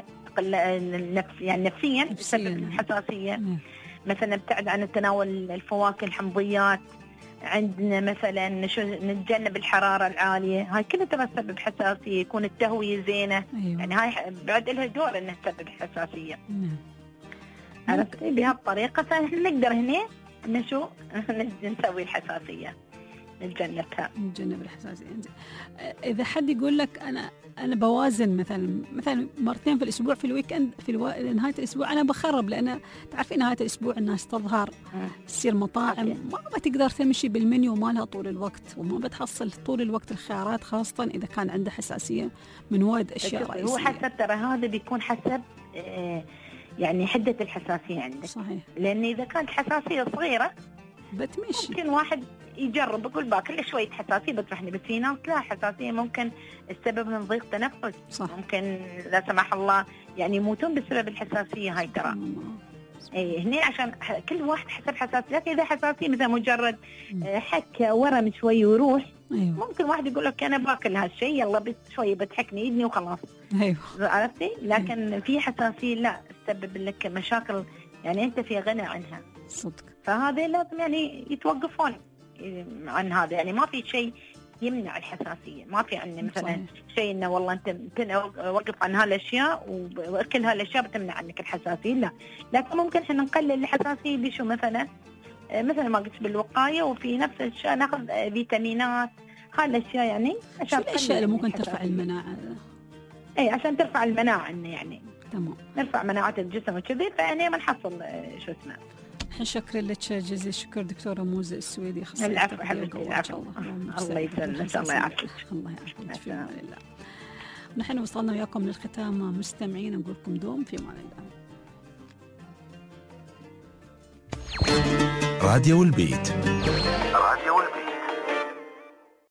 يعني نفسيا يسبب لهم حساسية. مثلا نبتعد عن تناول الفواكه، الحمضيات. عندنا مثلا نتجنب الحرارة العالية، هاي كلها ترى تسبب حساسية. يكون التهوية زينة. أيوة. يعني هاي بعد لها دور انها تسبب حساسية. عرفتي بهالطريقة فنقدر هنا نسوي الحساسية، نتجنب الحساسية. إذا حد يقول لك أنا بوازن مثلا مرتين في الأسبوع، في الويكند، في نهاية الأسبوع أنا بخرب، لأن تعرفين نهاية الأسبوع الناس تظهر، تصير مطاعم، ما بتقدر تمشي بالمنيو مالها طول الوقت، وما بتحصل طول الوقت الخيارات، خاصة إذا كان عنده حساسية من وايد أشياء رئيسية. هو حسب ترى هذا بيكون حسب يعني حدة الحساسية عندك. صحيح. لأن إذا كانت حساسية صغيرة بتمشي، ممكن واحد يجرب يقول باكل شوية حساسية بترحني، بس في ناس لا، حساسية ممكن السبب من ضيق تنفس. صح. ممكن لا سمح الله يعني يموتون بسبب الحساسية هاي ترى. اي هنا عشان كل واحد حسب حساسية. لكن إذا حساسية مثلا مجرد حكة ورم شوي ويروح. أيوه. ممكن واحد يقول لك أنا باكل هالشيء يلا بس شوي بتحكني إيدني وخلاص. أيوه. عرفتي؟ لكن في حساسية لا تسبب لك مشاكل يعني أنت في غنى عنها. صدق. فهذا لازم يعني يتوقفون عن هذا. يعني ما في شيء يمنع الحساسية، ما في عندنا مثلا شيء إنه والله أنت وقف عن هالأشياء وأكل هالأشياء بتمنع عنك الحساسية، لا. لكن ممكن إحنا نقلل الحساسية بشو مثلا مثل ما قلت بالوقاية، وفي نفس الشيء ناخذ فيتامينات، هاي الأشياء يعني عشان شو الأشياء اللي ممكن ترفع المناعة؟ أي عشان ترفع المناعة يعني تمام، نرفع مناعة الجسم وكذي، فيعني ما نحصل شو اسمه. شكرا لك جزيل الشكر دكتورة موزة السويدي، العفو حبيبتي، العفو، الله يسلمك، الله يعافيك. الله يعافيك في امان الله. نحن وصلنا وياكم للختام مستمعين، نقول لكم دوم في امان الله. راديو البيت. راديو